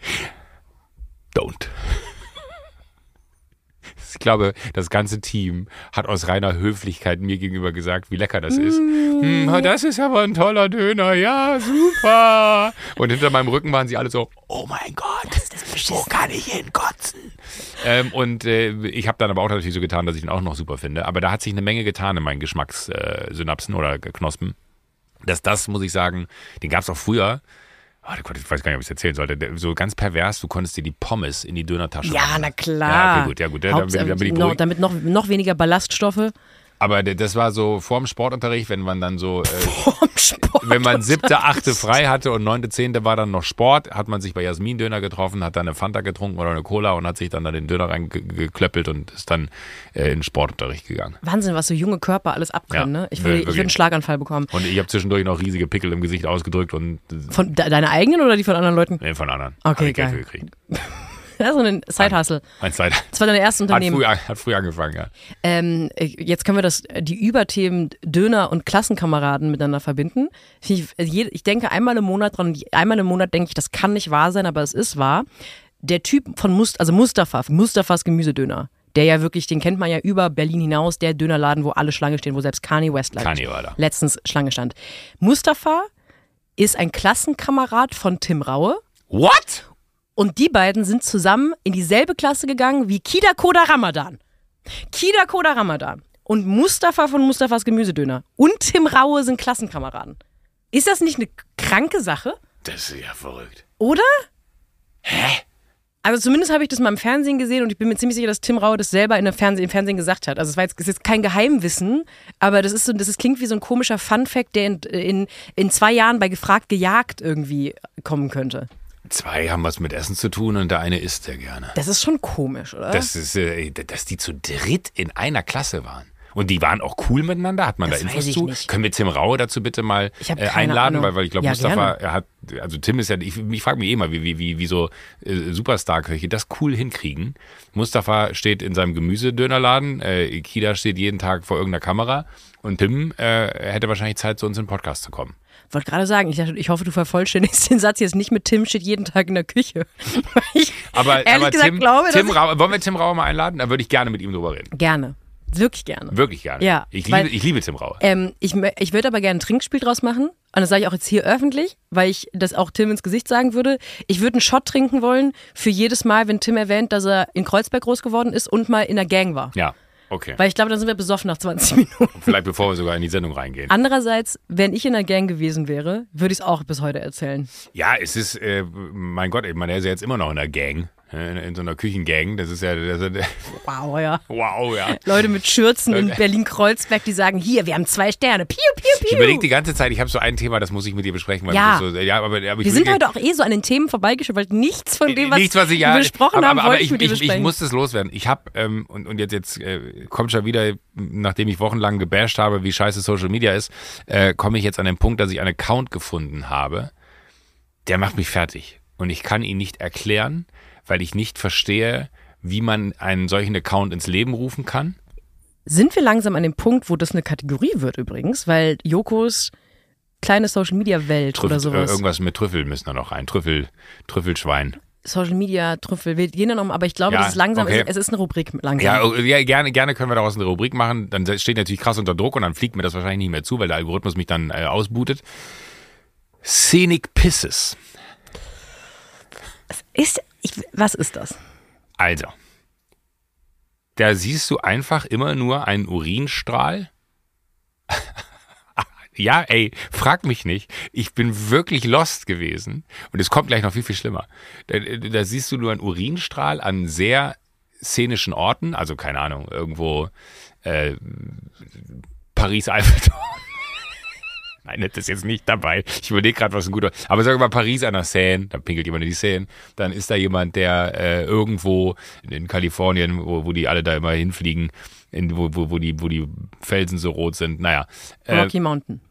Don't. Ich glaube, das ganze Team hat aus reiner Höflichkeit mir gegenüber gesagt, wie lecker das ist. Mm. Mm, das ist aber ein toller Döner, ja, super. Und hinter meinem Rücken waren sie alle so, oh mein Gott, wo kann ich hinkotzen? Ähm, und äh, ich habe dann aber auch natürlich so getan, dass ich ihn auch noch super finde. Aber da hat sich eine Menge getan in meinen Geschmackssynapsen oder Knospen. Dass das, muss ich sagen, den gab es auch früher. Oh Gott, ich weiß gar nicht, ob ich es erzählen sollte. So ganz pervers, du konntest dir die Pommes in die Dönertasche Ja, machen. na klar. Ja, okay, gut, ja gut. Dann, Haupts- dann bin ich noch, beruhigt. damit noch, noch weniger Ballaststoffe. Aber das war so vorm Sportunterricht, wenn man dann so, äh, Vorm Sport. wenn man siebte, achte frei hatte und neunte, zehnte war dann noch Sport, hat man sich bei Jasmin Döner getroffen, hat dann eine Fanta getrunken oder eine Cola und hat sich dann da den Döner reingeklöppelt und ist dann äh, in den Sportunterricht gegangen. Wahnsinn, was so junge Körper alles abkönnen, Ja, ne? Ich würde wirklich. ich würd einen Schlaganfall bekommen. Und ich habe zwischendurch noch riesige Pickel im Gesicht ausgedrückt und Von de deine eigenen oder die von anderen Leuten? nee, von anderen. Okay, Hab ich Geld geil. für gekriegt. Das ist so ein Side-Hustle. Ein Zeit. Das war dein erstes Hat Unternehmen. früh, hat früh angefangen, ja. Ähm, jetzt können wir das, die Überthemen Döner und Klassenkameraden miteinander verbinden. Ich, ich denke einmal im Monat dran, einmal im Monat denke ich, das kann nicht wahr sein, aber es ist wahr. Der Typ von Must, also Mustafa, Mustafas Gemüsedöner, der ja wirklich, den kennt man ja über Berlin hinaus, der Dönerladen, wo alle Schlange stehen, wo selbst Kanye West Kanye war da. letztens Schlange stand. Mustafa ist ein Klassenkamerad von Tim Raue. What? Und die beiden sind zusammen in dieselbe Klasse gegangen wie Kida Koda Ramadan. Kida Koda Ramadan und Mustafa von Mustafas Gemüsedöner und Tim Raue sind Klassenkameraden. Ist das nicht eine kranke Sache? Das ist ja verrückt. Oder? Hä? Also zumindest habe ich das mal im Fernsehen gesehen und ich bin mir ziemlich sicher, dass Tim Raue das selber in der Fernseh- im Fernsehen gesagt hat. Also es war jetzt, das ist jetzt kein Geheimwissen, aber das ist so, das ist, klingt wie so ein komischer Funfact, der in, in, in zwei Jahren bei Gefragt gejagt irgendwie kommen könnte. Zwei haben was mit Essen zu tun und der eine isst sehr gerne. Das ist schon komisch, oder? Das ist, äh, dass die zu dritt in einer Klasse waren. Und die waren auch cool miteinander, hat man Das da weiß Infos ich zu? nicht. Können wir Tim Raue dazu bitte mal Ich hab äh, keine einladen? Ahnung. Weil, weil ich glaube, Ja, Mustafa, gerne. er hat, also Tim ist ja, ich, ich frage mich eh mal, wie, wie, wie, wie so äh, Superstar-Köche das cool hinkriegen. Mustafa steht in seinem Gemüsedönerladen, äh, Kida steht jeden Tag vor irgendeiner Kamera und Tim äh, hätte wahrscheinlich Zeit, zu uns in den Podcast zu kommen. Ich wollte gerade sagen, ich, dachte, ich hoffe, du vervollständigst den Satz jetzt nicht mit Tim steht jeden Tag in der Küche. Weil ich Aber, ehrlich aber gesagt Tim, glaube, Tim dass Raue, wollen wir Tim Raue mal einladen? Dann würde ich gerne mit ihm drüber reden. ich gerne. Wirklich gerne. Wirklich gerne. Ja, ich, weil- liebe, ich liebe Tim Raue. Ähm, ich mö- ich würde aber gerne ein Trinkspiel draus machen. Und das sage ich auch jetzt hier öffentlich, weil ich das auch Tim ins Gesicht sagen würde. Ich würde einen Shot trinken wollen für jedes Mal, wenn Tim erwähnt, dass er in Kreuzberg groß geworden ist und mal in der Gang war. Ja, okay. Weil ich glaube, dann sind wir besoffen nach zwanzig Minuten. Vielleicht bevor wir sogar in die Sendung reingehen. Andererseits, wenn ich in der Gang gewesen wäre, würde ich es auch bis heute erzählen. Ja, es ist, äh, mein Gott, ich meine, er ist ja jetzt immer noch in der Gang, in, in so einer Küchengang. Das ist ja, das ist, Wow, ja. wow, ja. Leute mit Schürzen in Berlin-Kreuzberg, die sagen, hier, wir haben zwei Sterne. Piu, piu, piu. Ich überlege die ganze Zeit, ich habe so ein Thema, das muss ich mit dir besprechen. Weil Ja. das so, ja aber, aber ich Wir sind will- heute auch eh so an den Themen vorbeigeschaut, weil nichts von dem, was, Nichts, was ich ja, wir besprochen aber, haben, aber, aber wollte ich ich, mit dir ich, ich besprechen. muss das loswerden. Ich habe, ähm, und, und jetzt, jetzt äh, kommt schon wieder, nachdem ich wochenlang gebasht habe, wie scheiße Social Media ist, äh, komme ich jetzt an den Punkt, dass ich einen Account gefunden habe, der macht mich fertig. Und ich kann ihn nicht erklären, weil ich nicht verstehe, wie man einen solchen Account ins Leben rufen kann. Sind wir langsam an dem Punkt, wo das eine Kategorie wird übrigens, weil Jokos kleine Social-Media-Welt Trüffel, oder äh, sowas. irgendwas mit Trüffel müssen da noch rein. Trüffel, Trüffelschwein. Social-Media-Trüffel, wir gehen da noch mal, aber ich glaube, Ja, das ist langsam, okay. es, es ist eine Rubrik langsam. Ja, oh, ja, gerne, gerne können wir daraus eine Rubrik machen. Dann steht natürlich krass unter Druck und dann fliegt mir das wahrscheinlich nicht mehr zu, weil der Algorithmus mich dann äh, ausbootet. Scenic Pisses. Ist, ich, was ist das? Also, da siehst du einfach immer nur einen Urinstrahl. Ja, ey, frag mich nicht. Ich bin wirklich lost gewesen. Und es kommt gleich noch viel, viel schlimmer. Da, da siehst du nur einen Urinstrahl an sehr szenischen Orten. Also, keine Ahnung, irgendwo äh, Paris-Eiffelturm. Nein, das ist jetzt nicht dabei. Ich überlege gerade, was ein guter... Aber sag mal, Paris an der Seine, da pinkelt jemand in die Seine. Dann ist da jemand, der äh, irgendwo in Kalifornien, wo, wo die alle da immer hinfliegen, in, wo, wo, wo, die, wo die Felsen so rot sind. Naja. Äh, Rocky Mountain.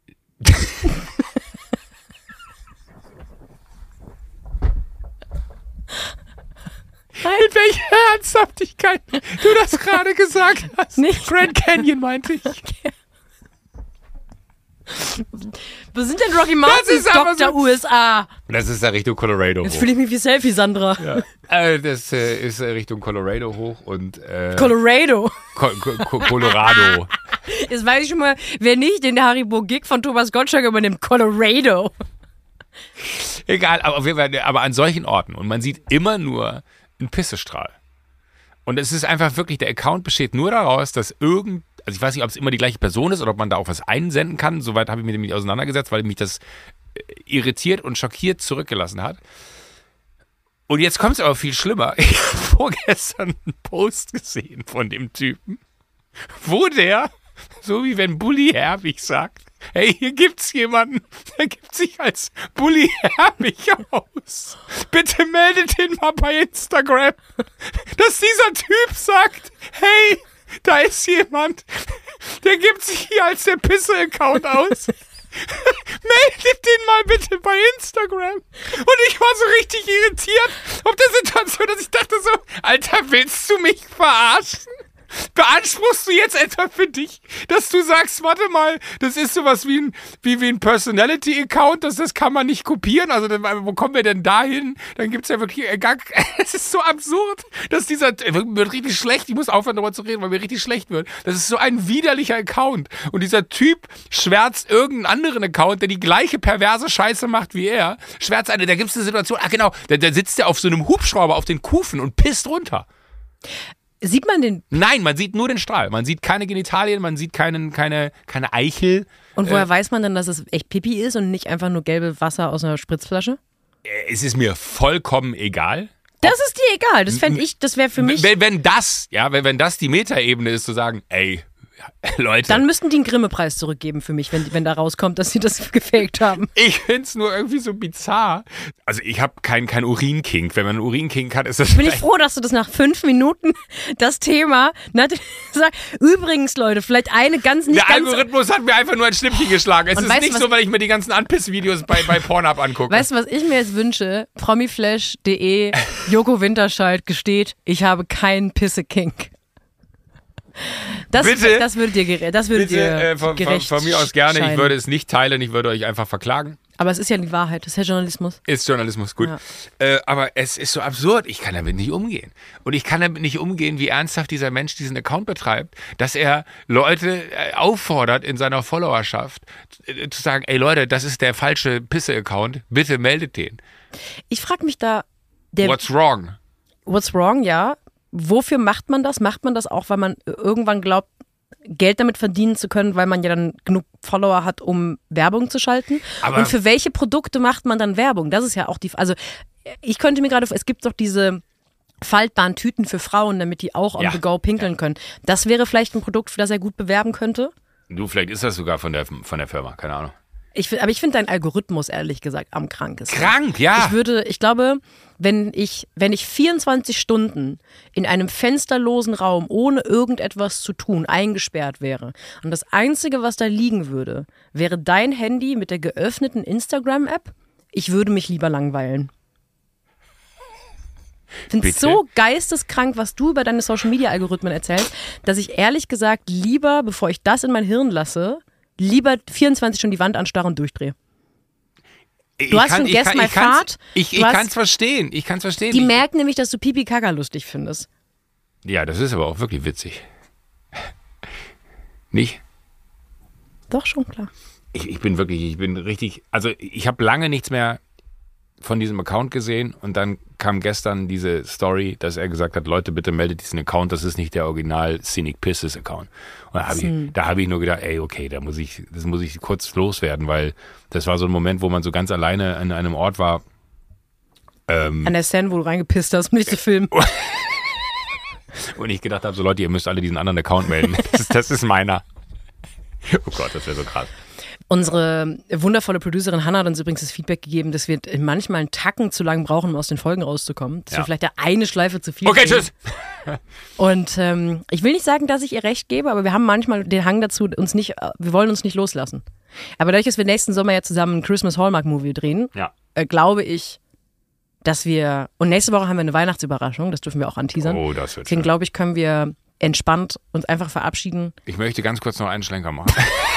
Mit welcher Ernsthaftigkeit du das gerade gesagt hast. Nicht. Grand Canyon meinte ich. Wo sind denn Rocky Mountains, ist aber Doktor so- U S A? Das ist da Richtung Colorado Jetzt hoch. fühle ich mich wie Selfie, Sandra. Ja. Äh, das äh, ist äh, Richtung Colorado hoch und äh, Colorado. Co Co Co Colorado. Jetzt weiß ich schon mal, wer nicht den Haribo-Gig von Thomas Gottschalk übernimmt. Colorado. Egal, aber, auf jeden Fall, aber an solchen Orten. Und man sieht immer nur einen Pissestrahl. Und es ist einfach wirklich, der Account besteht nur daraus, dass irgend, also ich weiß nicht, ob es immer die gleiche Person ist oder ob man da auch was einsenden kann. Soweit habe ich mich nämlich auseinandergesetzt, weil mich das irritiert und schockiert zurückgelassen hat. Und jetzt kommt es aber viel schlimmer. Ich habe vorgestern einen Post gesehen von dem Typen, wo der so wie wenn Bully Herbig sagt, hey, hier gibt's jemanden, der gibt sich als Bully Herbig aus. Bitte meldet ihn mal bei Instagram, dass dieser Typ sagt, hey, da ist jemand, der gibt sich hier als der Pisse-Account aus. Meldet den mal bitte bei Instagram. Und ich war so richtig irritiert auf der Situation, dass ich dachte so, Alter, willst du mich verarschen? Beanspruchst du jetzt etwa für dich, dass du sagst, warte mal, das ist sowas wie ein, wie, wie ein Personality-Account, das, das kann man nicht kopieren, also wo kommen wir denn da hin? Dann gibt es ja wirklich gar, es ist so absurd, dass dieser, wird richtig schlecht, ich muss aufhören darüber zu reden, weil mir richtig schlecht wird. Das ist so ein widerlicher Account und dieser Typ schwärzt irgendeinen anderen Account, der die gleiche perverse Scheiße macht wie er, schwärzt eine, da gibt es eine Situation, ah genau, da, da sitzt er auf so einem Hubschrauber auf den Kufen und pisst runter. Sieht man den? Nein, man sieht nur den Strahl. Man sieht keine Genitalien, man sieht keinen, keine, keine Eichel. Und woher äh, weiß man dann, dass es echt Pipi ist und nicht einfach nur gelbe Wasser aus einer Spritzflasche? Es ist mir vollkommen egal. Das ist dir egal. Das fände ich, das wäre für mich... Wenn, wenn das, ja, wenn, wenn das die Metaebene ist, zu sagen, ey, Leute. Dann müssten die einen Grimme-Preis zurückgeben für mich, wenn, wenn da rauskommt, dass sie das gefaked haben. Ich find's nur irgendwie so bizarr. Also ich habe kein, kein Urinkink. Wenn man einen Urinkink hat, ist das... Bin ich froh, dass du das nach fünf Minuten, das Thema, sagst. Übrigens, Leute, vielleicht eine ganz... nicht Der ganz, Algorithmus hat mir einfach nur ein Schnippchen geschlagen. Es ist nicht du, so, weil ich mir die ganzen Anpiss-Videos bei, bei Pornhub angucke. Weißt du, was ich mir jetzt wünsche? promiflash punkt de, Joko Winterscheid gesteht, ich habe keinen Pisse-Kink. Das, bitte, das würde dir, gere- das würde bitte, dir äh, von, gerecht von, von mir aus gerne. scheinen. Ich würde es nicht teilen, ich würde euch einfach verklagen. Aber es ist ja die Wahrheit, das ist ja Journalismus. Ist Journalismus, gut. Ja. Äh, aber es ist so absurd, ich kann damit nicht umgehen. Und ich kann damit nicht umgehen, wie ernsthaft dieser Mensch diesen Account betreibt, dass er Leute äh, auffordert in seiner Followerschaft äh, zu sagen, ey Leute, das ist der falsche Pisse-Account, bitte meldet den. Ich frage mich da... Der, What's wrong? What's wrong, ja. Wofür macht man das? Macht man das auch, weil man irgendwann glaubt, Geld damit verdienen zu können, weil man ja dann genug Follower hat, um Werbung zu schalten? Aber und für welche Produkte macht man dann Werbung? Das ist ja auch die... Also ich könnte mir gerade... Es gibt doch diese faltbaren Tüten für Frauen, damit die auch on ja. the go pinkeln ja. können. Das wäre vielleicht ein Produkt, für das er gut bewerben könnte? Du, vielleicht ist das sogar von der, von der Firma, keine Ahnung. Ich, aber ich finde dein Algorithmus, ehrlich gesagt, am krankesten. Krank, ja. Ich würde, ich glaube, wenn ich, wenn ich vierundzwanzig Stunden in einem fensterlosen Raum ohne irgendetwas zu tun eingesperrt wäre und das Einzige, was da liegen würde, wäre dein Handy mit der geöffneten Instagram-App, ich würde mich lieber langweilen. Ich finde es so geisteskrank, was du über deine Social-Media-Algorithmen erzählst, dass ich ehrlich gesagt lieber, bevor ich das in mein Hirn lasse, lieber vierundzwanzig Stunden die Wand anstarren und durchdrehe. Du ich hast kann, schon Guess kann, My ich kann's, Fahrt. Ich, ich kann es verstehen. Ich kann es verstehen. Die ich, merken nämlich, dass du Pipi Kaka lustig findest. Ja, das ist aber auch wirklich witzig. Nicht? Doch, schon klar. Ich, ich bin wirklich, ich bin richtig, also ich habe lange nichts mehr von diesem Account gesehen und dann kam gestern diese Story, dass er gesagt hat, Leute, bitte meldet diesen Account, das ist nicht der Original Scenic Pisses Account. Und da habe ich, da hab ich nur gedacht, ey, okay, da muss ich, das muss ich kurz loswerden, weil das war so ein Moment, wo man so ganz alleine an einem Ort war. Ähm, An der Szene, wo du reingepisst hast, um dich zu filmen. Und ich gedacht habe, so Leute, ihr müsst alle diesen anderen Account melden. Das ist, das ist meiner. Oh Gott, das wäre so krass. Unsere wundervolle Producerin Hannah hat uns übrigens das Feedback gegeben, dass wir manchmal einen Tacken zu lang brauchen, um aus den Folgen rauszukommen. Dass ja. wir vielleicht da eine Schleife zu viel Okay, kriegen. tschüss. Und ähm, ich will nicht sagen, dass ich ihr recht gebe, aber wir haben manchmal den Hang dazu, uns nicht, wir wollen uns nicht loslassen. Aber dadurch, dass wir nächsten Sommer ja zusammen einen Christmas Hallmark-Movie drehen, ja. äh, glaube ich, dass wir, und nächste Woche haben wir eine Weihnachtsüberraschung, das dürfen wir auch anteasern. Oh, das wird Deswegen schön. glaube ich, können wir entspannt uns einfach verabschieden. Ich möchte ganz kurz noch einen Schlenker machen.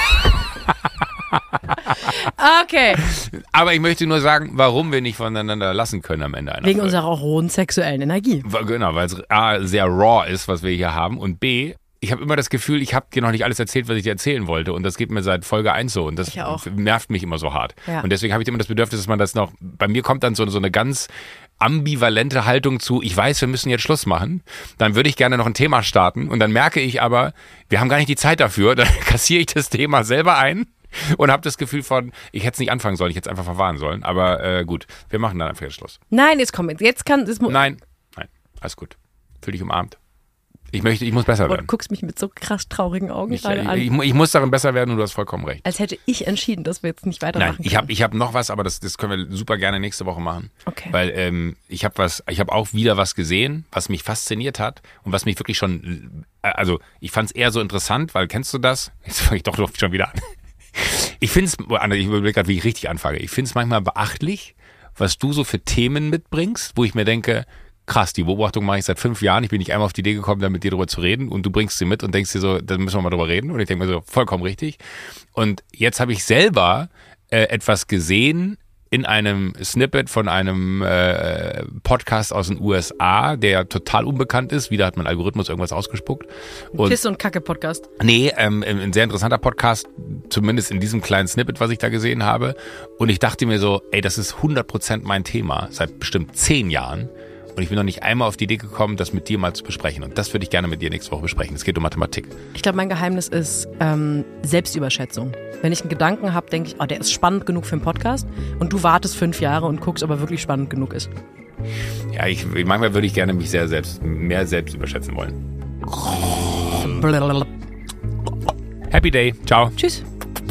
Okay. Aber ich möchte nur sagen, warum wir nicht voneinander lassen können am Ende einer Wegen Folge. unserer auch rohen sexuellen Energie. Genau, weil es A, sehr raw ist, was wir hier haben, und B, ich habe immer das Gefühl, ich habe dir noch nicht alles erzählt, was ich dir erzählen wollte, und das geht mir seit Folge eins so, und das Ich auch. nervt mich immer so hart. Ja. Und deswegen habe ich immer das Bedürfnis, dass man das noch, bei mir kommt dann so, so eine ganz ambivalente Haltung zu, ich weiß, wir müssen jetzt Schluss machen, dann würde ich gerne noch ein Thema starten, und dann merke ich aber, wir haben gar nicht die Zeit dafür, dann kassiere ich das Thema selber ein und habe das Gefühl von, ich hätte es nicht anfangen sollen, ich hätte es einfach verwahren sollen, aber äh, gut, wir machen dann einfach jetzt Schluss. Nein, jetzt komm, jetzt kann... Jetzt Nein, nein, alles gut. Fühl dich umarmt. Ich möchte, ich muss besser Und werden. du guckst mich mit so krass traurigen Augen Ich, gerade ich, an. ich, ich muss darin besser werden und du hast vollkommen recht. Als hätte ich entschieden, dass wir jetzt nicht weitermachen Nein, ich habe ich hab noch was, aber das, das können wir super gerne nächste Woche machen. Okay. Weil ähm, ich habe was, ich habe auch wieder was gesehen, was mich fasziniert hat und was mich wirklich schon, äh, also ich fand es eher so interessant, weil kennst du das? Jetzt fange ich doch schon wieder an. Ich finde es, ich überlege gerade, wie ich richtig anfange. Ich finde es manchmal beachtlich, was du so für Themen mitbringst, wo ich mir denke, krass, die Beobachtung mache ich seit fünf Jahren. Ich bin nicht einmal auf die Idee gekommen, da mit dir drüber zu reden und du bringst sie mit und denkst dir so, da müssen wir mal drüber reden. Und ich denke mir so, vollkommen richtig. Und jetzt habe ich selber äh, etwas gesehen in einem Snippet von einem äh, Podcast aus den U S A, der ja total unbekannt ist. Wieder hat mein Algorithmus irgendwas ausgespuckt. Und Piss- und Kacke-Podcast. Nee, ähm, ein sehr interessanter Podcast, zumindest in diesem kleinen Snippet, was ich da gesehen habe. Und ich dachte mir so, ey, das ist hundert Prozent mein Thema, seit bestimmt zehn Jahren. Und ich bin noch nicht einmal auf die Idee gekommen, das mit dir mal zu besprechen. Und das würde ich gerne mit dir nächste Woche besprechen. Es geht um Mathematik. Ich glaube, mein Geheimnis ist ähm, Selbstüberschätzung. Wenn ich einen Gedanken habe, denke ich, oh, der ist spannend genug für einen Podcast. Und du wartest fünf Jahre und guckst, ob er wirklich spannend genug ist. Ja, ich, manchmal würde ich gerne mich sehr selbst, mehr selbst überschätzen wollen. Blablabla. Happy Day. Ciao. Tschüss.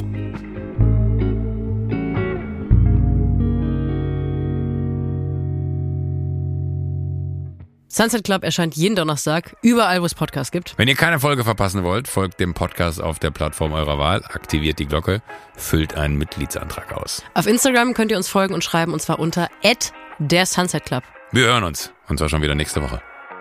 Sunset Club erscheint jeden Donnerstag, überall, wo es Podcasts gibt. Wenn ihr keine Folge verpassen wollt, folgt dem Podcast auf der Plattform eurer Wahl, aktiviert die Glocke, füllt einen Mitgliedsantrag aus. Auf Instagram könnt ihr uns folgen und schreiben, und zwar unter at der Sunset Club. Wir hören uns, und zwar schon wieder nächste Woche.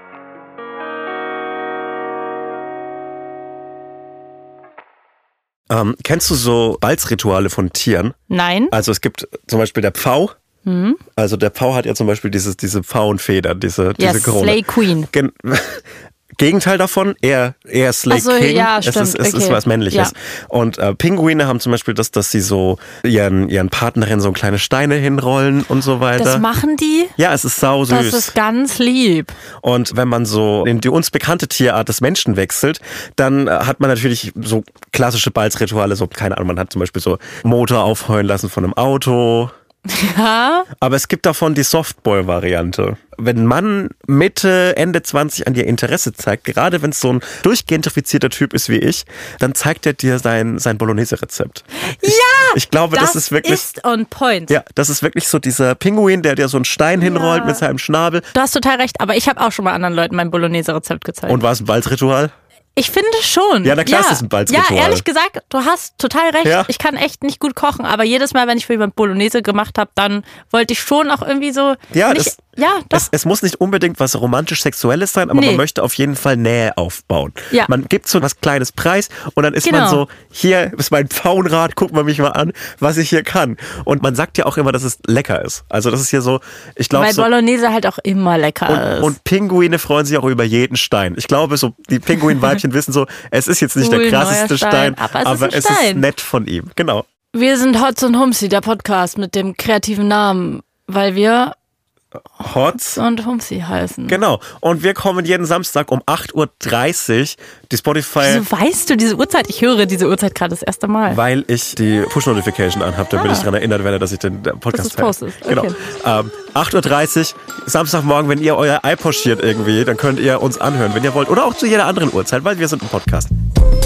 Ähm, kennst du so Balzrituale von Tieren? Nein. Also es gibt zum Beispiel der Pfau. Mhm. Also der Pfau hat ja zum Beispiel dieses, diese Pfauenfeder, diese, Ja, diese Krone. Slay Queen. Gen- Gegenteil davon, eher, eher Slay Ach so, King. ja, es stimmt, ist, es ist okay. was Männliches. Ja. Und äh, Pinguine haben zum Beispiel das, dass sie so ihren, ihren Partnerin so kleine Steine hinrollen und so weiter. Das machen die? Ja, es ist sau süß. Das ist ganz lieb. Und wenn man so in die uns bekannte Tierart des Menschen wechselt, dann äh, hat man natürlich so klassische Balzrituale, so, keine Ahnung, man hat zum Beispiel so Motor aufheulen lassen von einem Auto. Ja. Aber es gibt davon die Softball-Variante. Wenn ein Mann Mitte, Ende zwanzig an dir Interesse zeigt, gerade wenn es so ein durchgentrifizierter Typ ist wie ich, dann zeigt er dir sein, sein Bolognese-Rezept. Ich, Ja! Ich glaube, das, Das ist wirklich... ist on point. Ja, das ist wirklich so dieser Pinguin, der dir so einen Stein hinrollt Ja. mit seinem Schnabel. Du hast total recht, aber ich habe auch schon mal anderen Leuten mein Bolognese-Rezept gezeigt. Und war es ein Balzritual? Ich finde schon. Ja, na klar, es ist ein Balzritual. Ja, ehrlich gesagt, du hast total recht. Ja. Ich kann echt nicht gut kochen, aber jedes Mal, wenn ich für jemand Bolognese gemacht habe, dann wollte ich schon auch irgendwie so... Ja, nicht, das, ja doch. Es, es muss nicht unbedingt was romantisch-sexuelles sein, aber Nee. man möchte auf jeden Fall Nähe aufbauen. Ja. Man gibt so was Kleines Preis und dann ist Genau. man so, hier ist mein Pfauenrad, guck mal mich mal an, was ich hier kann. Und man sagt ja auch immer, dass es lecker ist. Also das ist hier so, ich glaube Weil so... Bolognese halt auch immer lecker Und, ist. und Pinguine freuen sich auch über jeden Stein. Ich glaube, so die Pinguinweibchen wissen so, es ist jetzt nicht Cool, der krasseste neuer Stein, Stein, aber es aber ist ein es ist Stein. nett von ihm. Genau. Wir sind Hotz und Humsi, der Podcast mit dem kreativen Namen, weil wir Hotz. und Humsi heißen. Genau. Und wir kommen jeden Samstag um acht Uhr dreißig. Die Spotify... Wieso weißt du diese Uhrzeit? Ich höre diese Uhrzeit gerade das erste Mal. Weil ich die Push-Notification anhabe, damit Ah. ich daran erinnert werde, dass ich den Podcast Dass du's postest. Genau. Okay. Ähm, acht Uhr dreißig, Samstagmorgen, wenn ihr euer Ei pochiert irgendwie, dann könnt ihr uns anhören, wenn ihr wollt. Oder auch zu jeder anderen Uhrzeit, weil wir sind ein Podcast.